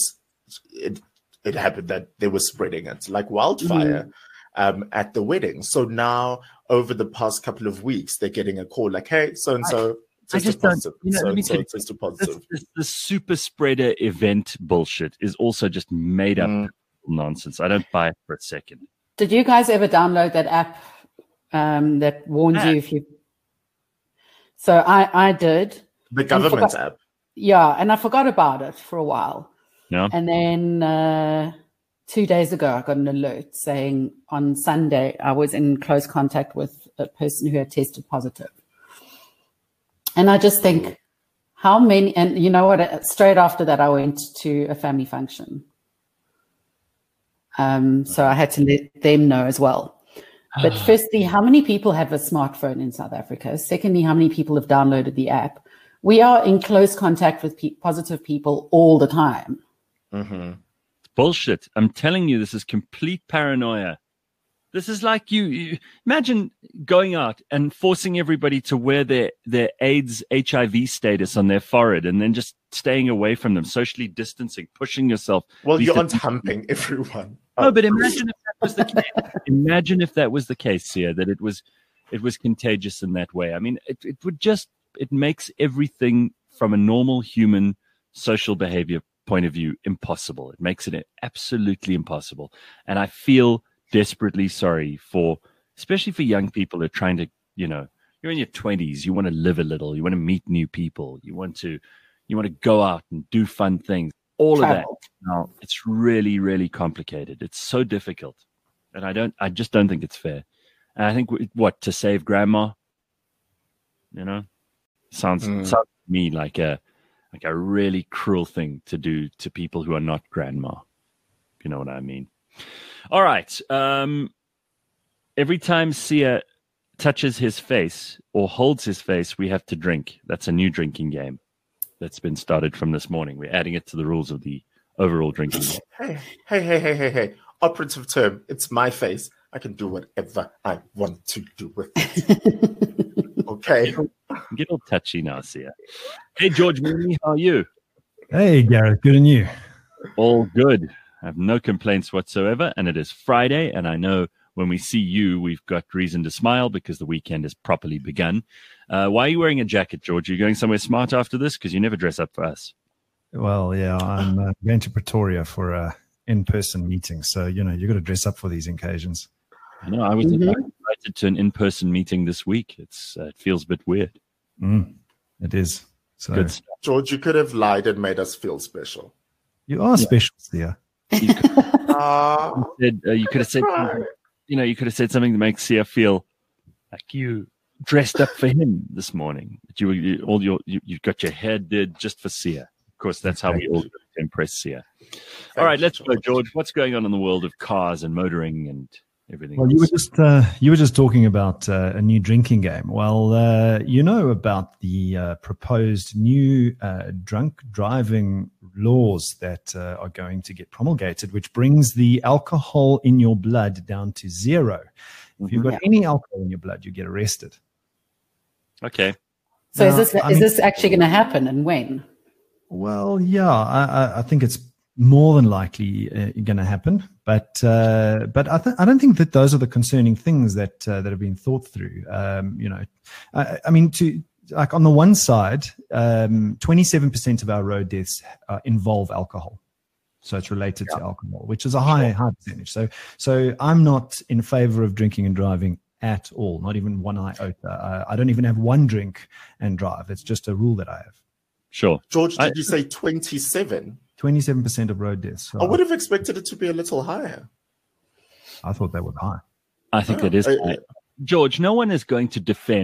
it happened that they were spreading it like wildfire at the wedding. So now over the past couple of weeks, they're getting a call like, hey, so-and-so tested positive. Tested positive. The super spreader event bullshit is also just made up nonsense. I don't buy it for a second. Did you guys ever download that app that warns you if you... So I did. The government app. Yeah, and I forgot about it for a while. Yeah. And then 2 days ago, I got an alert saying on Sunday I was in close contact with a person who had tested positive. And I just think, how many, and you know what, straight after that, I went to a family function. So I had to let them know as well. But firstly, how many people have a smartphone in South Africa? Secondly, how many people have downloaded the app? We are in close contact with positive people all the time. It's bullshit. I'm telling you, this is complete paranoia. This is like you imagine going out and forcing everybody to wear their AIDS HIV status on their forehead and then just staying away from them, socially distancing, pushing yourself. Well, you aren't humping everyone. No, but imagine if that was the case. Imagine if that was the case, Sia, that it was contagious in that way. I mean, it makes everything from a normal human social behavior point of view impossible. It makes it absolutely impossible. And I feel desperately sorry especially for young people who are trying to, you're in your 20s, you want to live a little, you want to meet new people, you want to go out and do fun things, all of that. Now, it's really, really complicated. It's so difficult. And I just don't think it's fair. And I think to save grandma, sounds to me like a really cruel thing to do to people who are not grandma. If you know what I mean. All right. Every time Sia touches his face or holds his face, we have to drink. That's a new drinking game that's been started from this morning. We're adding it to the rules of the overall drinking game. Hey. Operative term. It's my face. I can do whatever I want to do with it. Okay. Get all touchy now, Sia. Hey, George Mooney, how are you? Hey, Gareth. Good, and you? All good. I have no complaints whatsoever, and it is Friday, and I know when we see you, we've got reason to smile because the weekend has properly begun. Why are you wearing a jacket, George? Are you going somewhere smart after this? Because you never dress up for us. Well, yeah, I'm going to Pretoria for an in-person meeting, so, you've got to dress up for these occasions. I know. I was invited to an in-person meeting this week. It feels a bit weird. It is. So, good stuff. George, you could have lied and made us feel special. You are special, Sia. You could have said, you could have said something to make Sia feel like you dressed up for him this morning. That you got your hair did just for Sia. Of course, that's how we all do to impress Sia. All right, let's go, George. What's going on in the world of cars and motoring and everything? Well, you were just talking about a new drinking game. Well, about the proposed new drunk driving laws that are going to get promulgated, which brings the alcohol in your blood down to 0. If you've got any alcohol in your blood, you get arrested. Okay. So is this actually going to happen, and when? Well, yeah, I think it's more than likely going to happen, but I don't think that those are the concerning things that have been thought through. Like on the one side, 27% of our road deaths involve alcohol. So it's related to alcohol, which is a high percentage. So I'm not in favor of drinking and driving at all, not even one iota. I don't even have one drink and drive. It's just a rule that I have. Sure. George, did you say 27? 27% of road deaths. So I would have expected it to be a little higher. I thought that was high. I think it is high. George, no one is going to defend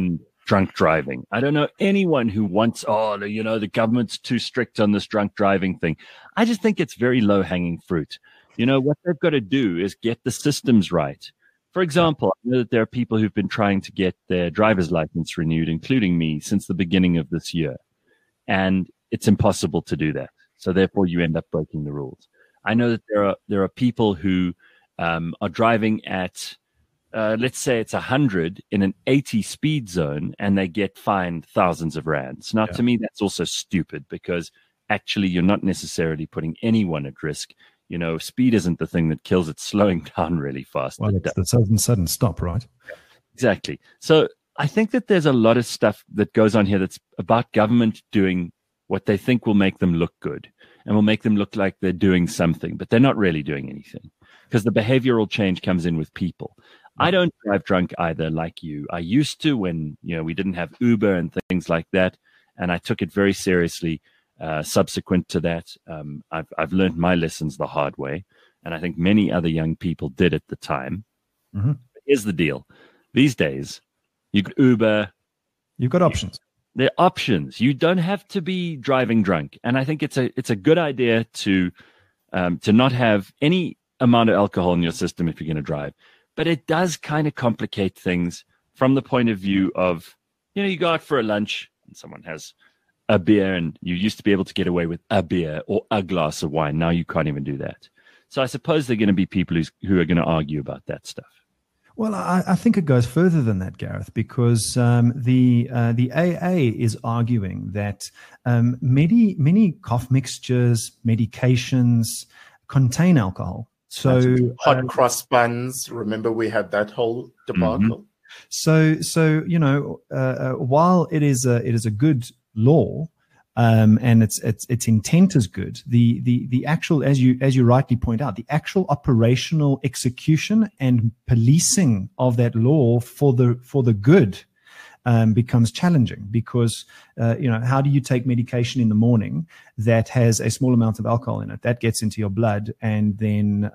drunk driving. I don't know anyone who wants, the government's too strict on this drunk driving thing. I just think it's very low-hanging fruit. What they've got to do is get the systems right. For example, I know that there are people who've been trying to get their driver's license renewed, including me, since the beginning of this year. And it's impossible to do that. So therefore, you end up breaking the rules. I know that there are people who are driving at let's say it's 100 in an 80 speed zone, and they get fined thousands of rands. Now, to me, that's also stupid, because actually you're not necessarily putting anyone at risk. Speed isn't the thing that kills, it's slowing down really fast. Well, it's the sudden stop, right? Exactly. So I think that there's a lot of stuff that goes on here that's about government doing what they think will make them look good and will make them look like they're doing something, but they're not really doing anything, because the behavioral change comes in with people. I don't drive drunk either, like you. I used to when, we didn't have Uber and things like that. And I took it very seriously subsequent to that. I've learned my lessons the hard way. And I think many other young people did at the time. Mm-hmm. Here's the deal. These days, you can Uber. You've got options. There are options. You don't have to be driving drunk. And I think it's a good idea to not have any amount of alcohol in your system if you're going to drive. But it does kind of complicate things from the point of view of, you go out for a lunch and someone has a beer, and you used to be able to get away with a beer or a glass of wine. Now you can't even do that. So I suppose there are going to be people who are going to argue about that stuff. Well, I think it goes further than that, Gareth, because the AA is arguing that many cough mixtures, medications contain alcohol. So hot cross buns. Remember, we had that whole debacle. Mm-hmm. So while it is a good law, and its intent is good, the actual, as you rightly point out, the actual operational execution and policing of that law for the good becomes challenging, because how do you take medication in the morning that has a small amount of alcohol in it that gets into your blood, and then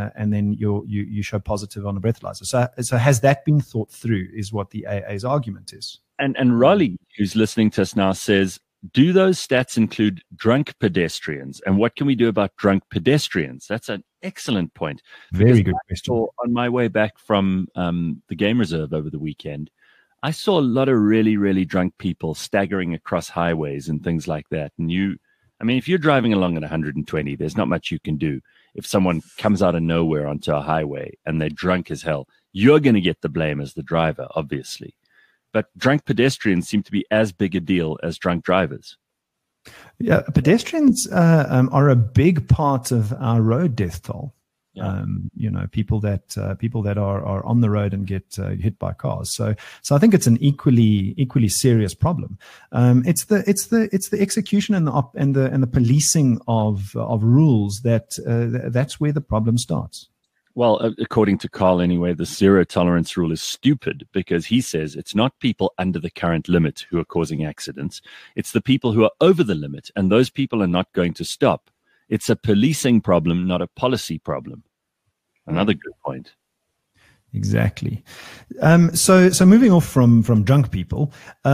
you show positive on a breathalyzer? So has that been thought through, is what the AA's argument is. And Raleigh, who's listening to us now, says, do those stats include drunk pedestrians? And what can we do about drunk pedestrians? That's an excellent point. Very good question. On my way back from the game reserve over the weekend, I saw a lot of really, really drunk people staggering across highways and things like that. And if you're driving along at 120, there's not much you can do. If someone comes out of nowhere onto a highway and they're drunk as hell, you're going to get the blame as the driver, obviously. But drunk pedestrians seem to be as big a deal as drunk drivers. Yeah, pedestrians are a big part of our road death toll. Yeah. People that are on the road and get hit by cars. So I think it's an equally serious problem. It's the execution and the policing of rules that's where the problem starts. Well, according to Carl anyway, the zero tolerance rule is stupid, because he says it's not people under the current limit who are causing accidents. It's the people who are over the limit, and those people are not going to stop. It's a policing problem, not a policy problem. Another good point. Exactly. So moving off from drunk people,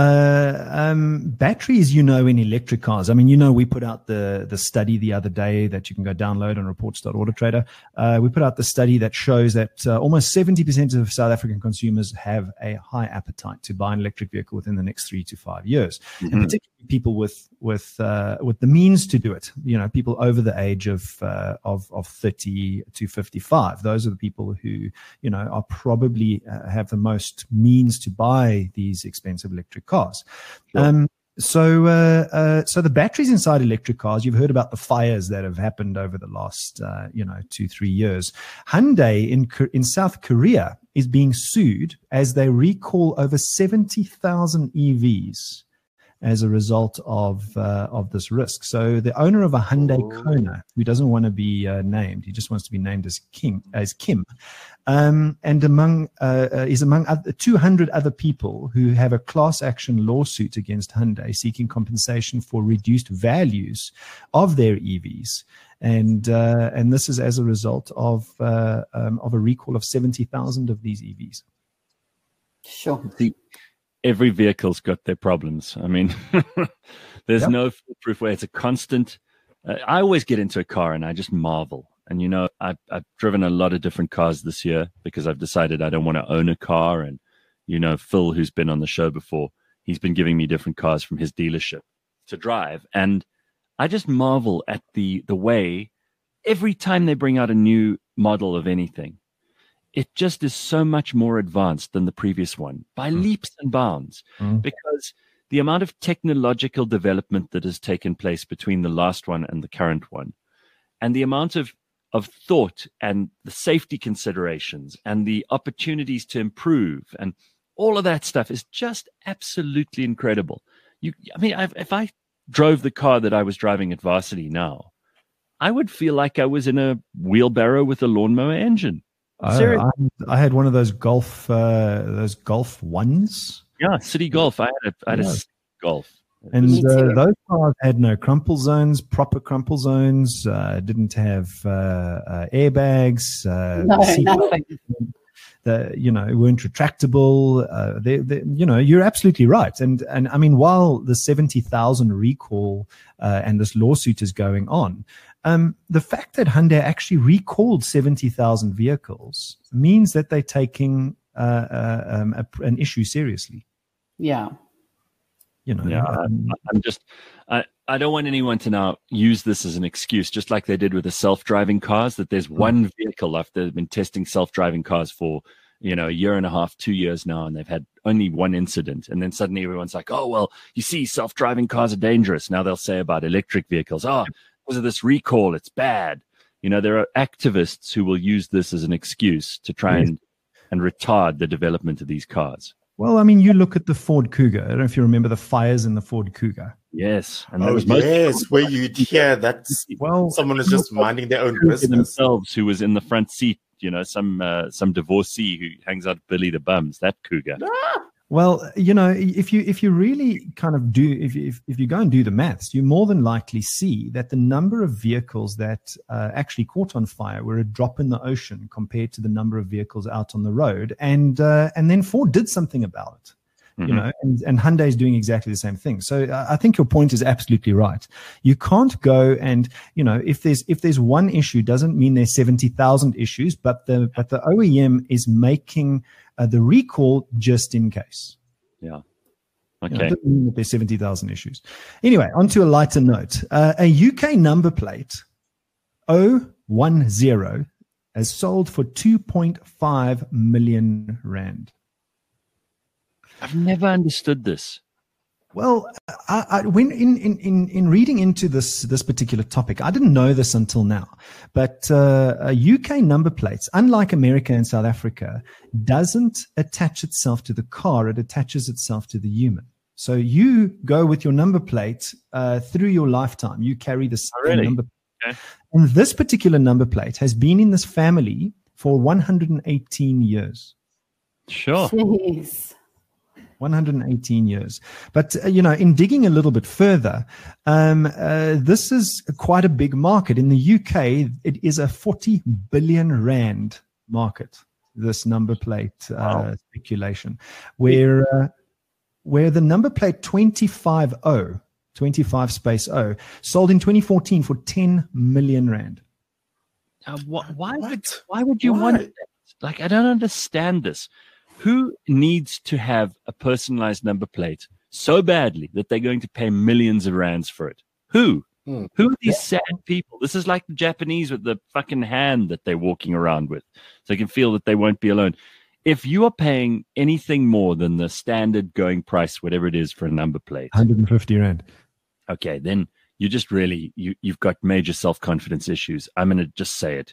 batteries, in electric cars. We put out the study the other day that you can go download on reports.autotrader. We put out the study that shows that almost 70% of South African consumers have a high appetite to buy an electric vehicle within the next 3 to 5 years, and particularly people with the means to do it. People over the age of 30 to 55. Those are the people who are probably have the most means to buy these expensive electric cars. Sure. So the batteries inside electric cars, you've heard about the fires that have happened over the last 2-3 years. Hyundai in South Korea is being sued as they recall over 70,000 EVs as a result of this risk. So the owner of a Hyundai Kona, who doesn't want to be named, he just wants to be named as Kim, and is among 200 other people who have a class action lawsuit against Hyundai seeking compensation for reduced values of their EVs. And this is as a result of a recall of 70,000 of these EVs. Sure. every vehicle's got their problems. I mean, there's no foolproof way. It's a constant. I always get into a car and I just marvel. And, you know, I've driven a lot of different cars this year because I've decided I don't want to own a car. And, you know, Phil, who's been on the show before, he's been giving me different cars from his dealership to drive. And I just marvel at the way every time they bring out a new model of anything, it just is so much more advanced than the previous one by leaps and bounds, because the amount of technological development that has taken place between the last one and the current one, and the amount of thought and the safety considerations and the opportunities to improve and all of that stuff is just absolutely incredible. If I drove the car that I was driving at Varsity now, I would feel like I was in a wheelbarrow with a lawnmower engine. I had one of those Golf ones. Yeah, City Golf. I had a City Golf. And those cars had no crumple zones, proper crumple zones, didn't have airbags. Nothing. Weren't retractable. You're absolutely right. And I mean, while the 70,000 recall and this lawsuit is going on, the fact that Hyundai actually recalled 70,000 vehicles means that they're taking an issue seriously. Yeah. I don't want anyone to now use this as an excuse, just like they did with the self-driving cars, that there's one vehicle after they've been testing self-driving cars for, a year and a half, 2 years now, and they've had only one incident. And then suddenly everyone's like, oh, well, you see, self-driving cars are dangerous. Now they'll say about electric vehicles, because of this recall, it's bad. There are activists who will use this as an excuse to try and retard the development of these cars. Well, I mean, you look at the Ford Cougar. I don't know if you remember the fires in the Ford Cougar. Yes. And where you'd hear that someone is just minding their own business. Themselves, who was in the front seat, some divorcee who hangs out Billy the Bums, that Cougar. Well, if you really kind of do, if you go and do the maths, you more than likely see that the number of vehicles that actually caught on fire were a drop in the ocean compared to the number of vehicles out on the road. And then Ford did something about it, and Hyundai is doing exactly the same thing. So I think your point is absolutely right. You can't go and, if there's one issue, doesn't mean there's 70,000 issues, but the OEM is making the recall just in case. Yeah. Okay. Doesn't mean that there's 70,000 issues. Anyway, on to a lighter note. A UK number plate 010 has sold for 2.5 million rand. I've never understood this. Well, when in reading into this particular topic, I didn't know this until now, but UK number plates, unlike America and South Africa, doesn't attach itself to the car; it attaches itself to the human. So you go with your number plate through your lifetime. You carry the same number. Okay. And this particular number plate has been in this family for 118 years. Sure. Jeez. 118 years. But, in digging a little bit further, this is quite a big market. In the UK, it is a 40 billion rand market, this number plate speculation, where the number plate 25 space O sold in 2014 for 10 million rand. Why would you want that? Like, I don't understand this. Who needs to have a personalized number plate so badly that they're going to pay millions of rands for it? Who? Who are these sad people? This is like the Japanese with the fucking hand that they're walking around with, so they can feel that they won't be alone. If you are paying anything more than the standard going price, whatever it is for a number plate, 150 rand. Okay, then you just really, you've got major self-confidence issues. I'm going to just say it.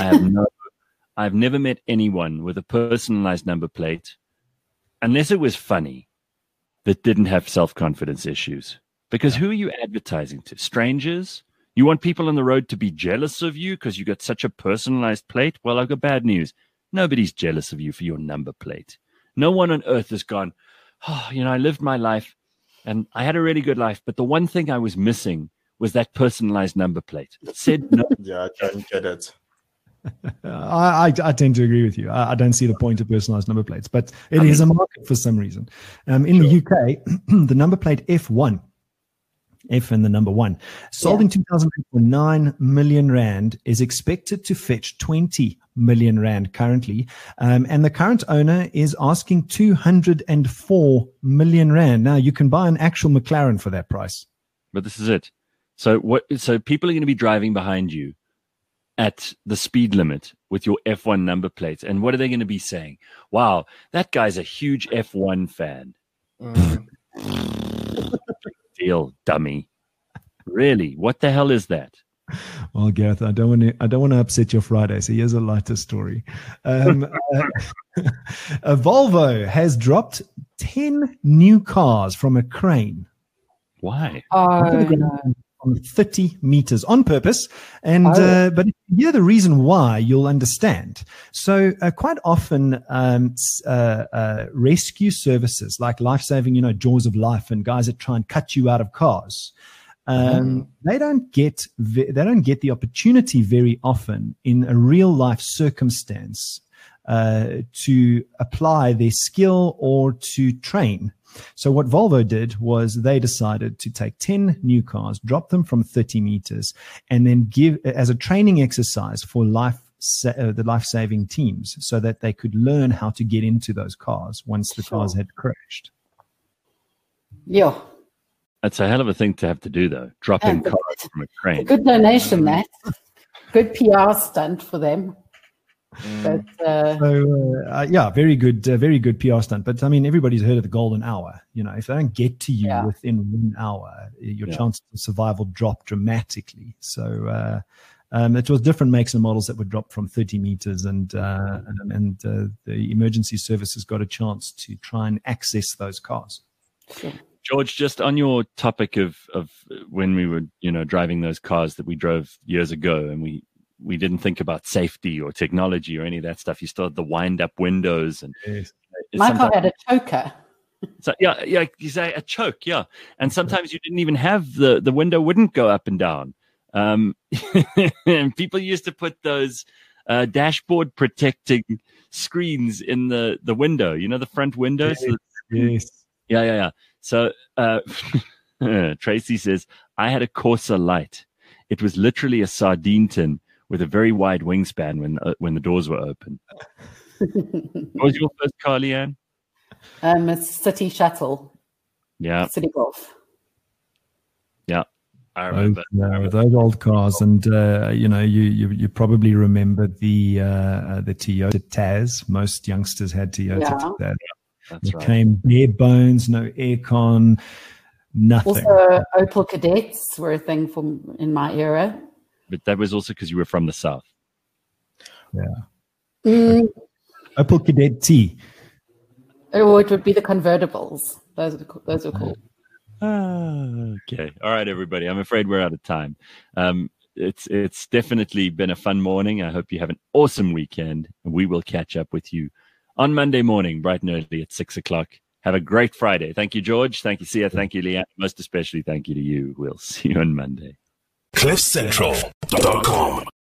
I've never met anyone with a personalized number plate, unless it was funny, that didn't have self-confidence issues. Because who are you advertising to? Strangers? You want people on the road to be jealous of you because you got such a personalized plate? Well, I've got bad news. Nobody's jealous of you for your number plate. No one on earth has gone, I lived my life and I had a really good life, but the one thing I was missing was that personalized number plate. Said no. Yeah, I don't get it. I tend to agree with you. I don't see the point of personalized number plates, but it is a market for some reason. In the UK, the number plate F1, F and the number 1, sold in 2008 for 9 million rand, is expected to fetch 20 million rand currently. And the current owner is asking 204 million rand. Now, you can buy an actual McLaren for that price. But this is it. So people are going to be driving behind you at the speed limit with your F1 number plates. And what are they going to be saying? Wow, that guy's a huge F1 fan. Deal, dummy. Really? What the hell is that? Well, Gareth, I don't want to upset your Friday, so here's a lighter story. Volvo has dropped 10 new cars from a crane. Why? On 30 meters on purpose. And but if you hear the reason why, you'll understand. So quite often rescue services like life-saving, Jaws of Life and guys that try and cut you out of cars, they don't get the opportunity very often in a real life circumstance to apply their skill or to train. So what Volvo did was they decided to take 10 new cars, drop them from 30 meters, and then give as a training exercise for the life-saving teams so that they could learn how to get into those cars once the cars had crashed. Yeah. That's a hell of a thing to have to do, though, dropping cars from a crane. Good donation, that. Good PR stunt for them. But, very good PR stunt. But I mean, everybody's heard of the golden hour. If they don't get to you within 1 hour, your chances of survival drop dramatically. So it was different makes and models that were dropped from 30 meters, and the emergency services got a chance to try and access those cars. Sure. George, just on your topic of when we were, driving those cars that we drove years ago, and we didn't think about safety or technology or any of that stuff. You still had the wind-up windows, and my car had a choker. So yeah, you say a choke, yeah. And sometimes you didn't even have the window wouldn't go up and down. And people used to put those dashboard protecting screens in the window. The front window. Yes. Yeah. So Tracy says, I had a Corsa Light. It was literally a sardine tin with a very wide wingspan when the doors were open. What was your first car, Leanne? A City Shuttle. Yeah. City Golf. Yeah. I remember. Those old cars, and you probably remember the Toyota Taz. Most youngsters had Toyota Taz. That's right. Came bare bones, no aircon, nothing. Also, Opel Cadets were a thing in my era. But that was also because you were from the South. Yeah. Opel Cadet T. Or it would be the convertibles. Those are cool. Okay. All right, everybody. I'm afraid we're out of time. It's definitely been a fun morning. I hope you have an awesome weekend. And we will catch up with you on Monday morning, bright and early at 6:00. Have a great Friday. Thank you, George. Thank you, Sia. Thank you, Leanne. Most especially, thank you to you. We'll see you on Monday. CliffCentral.com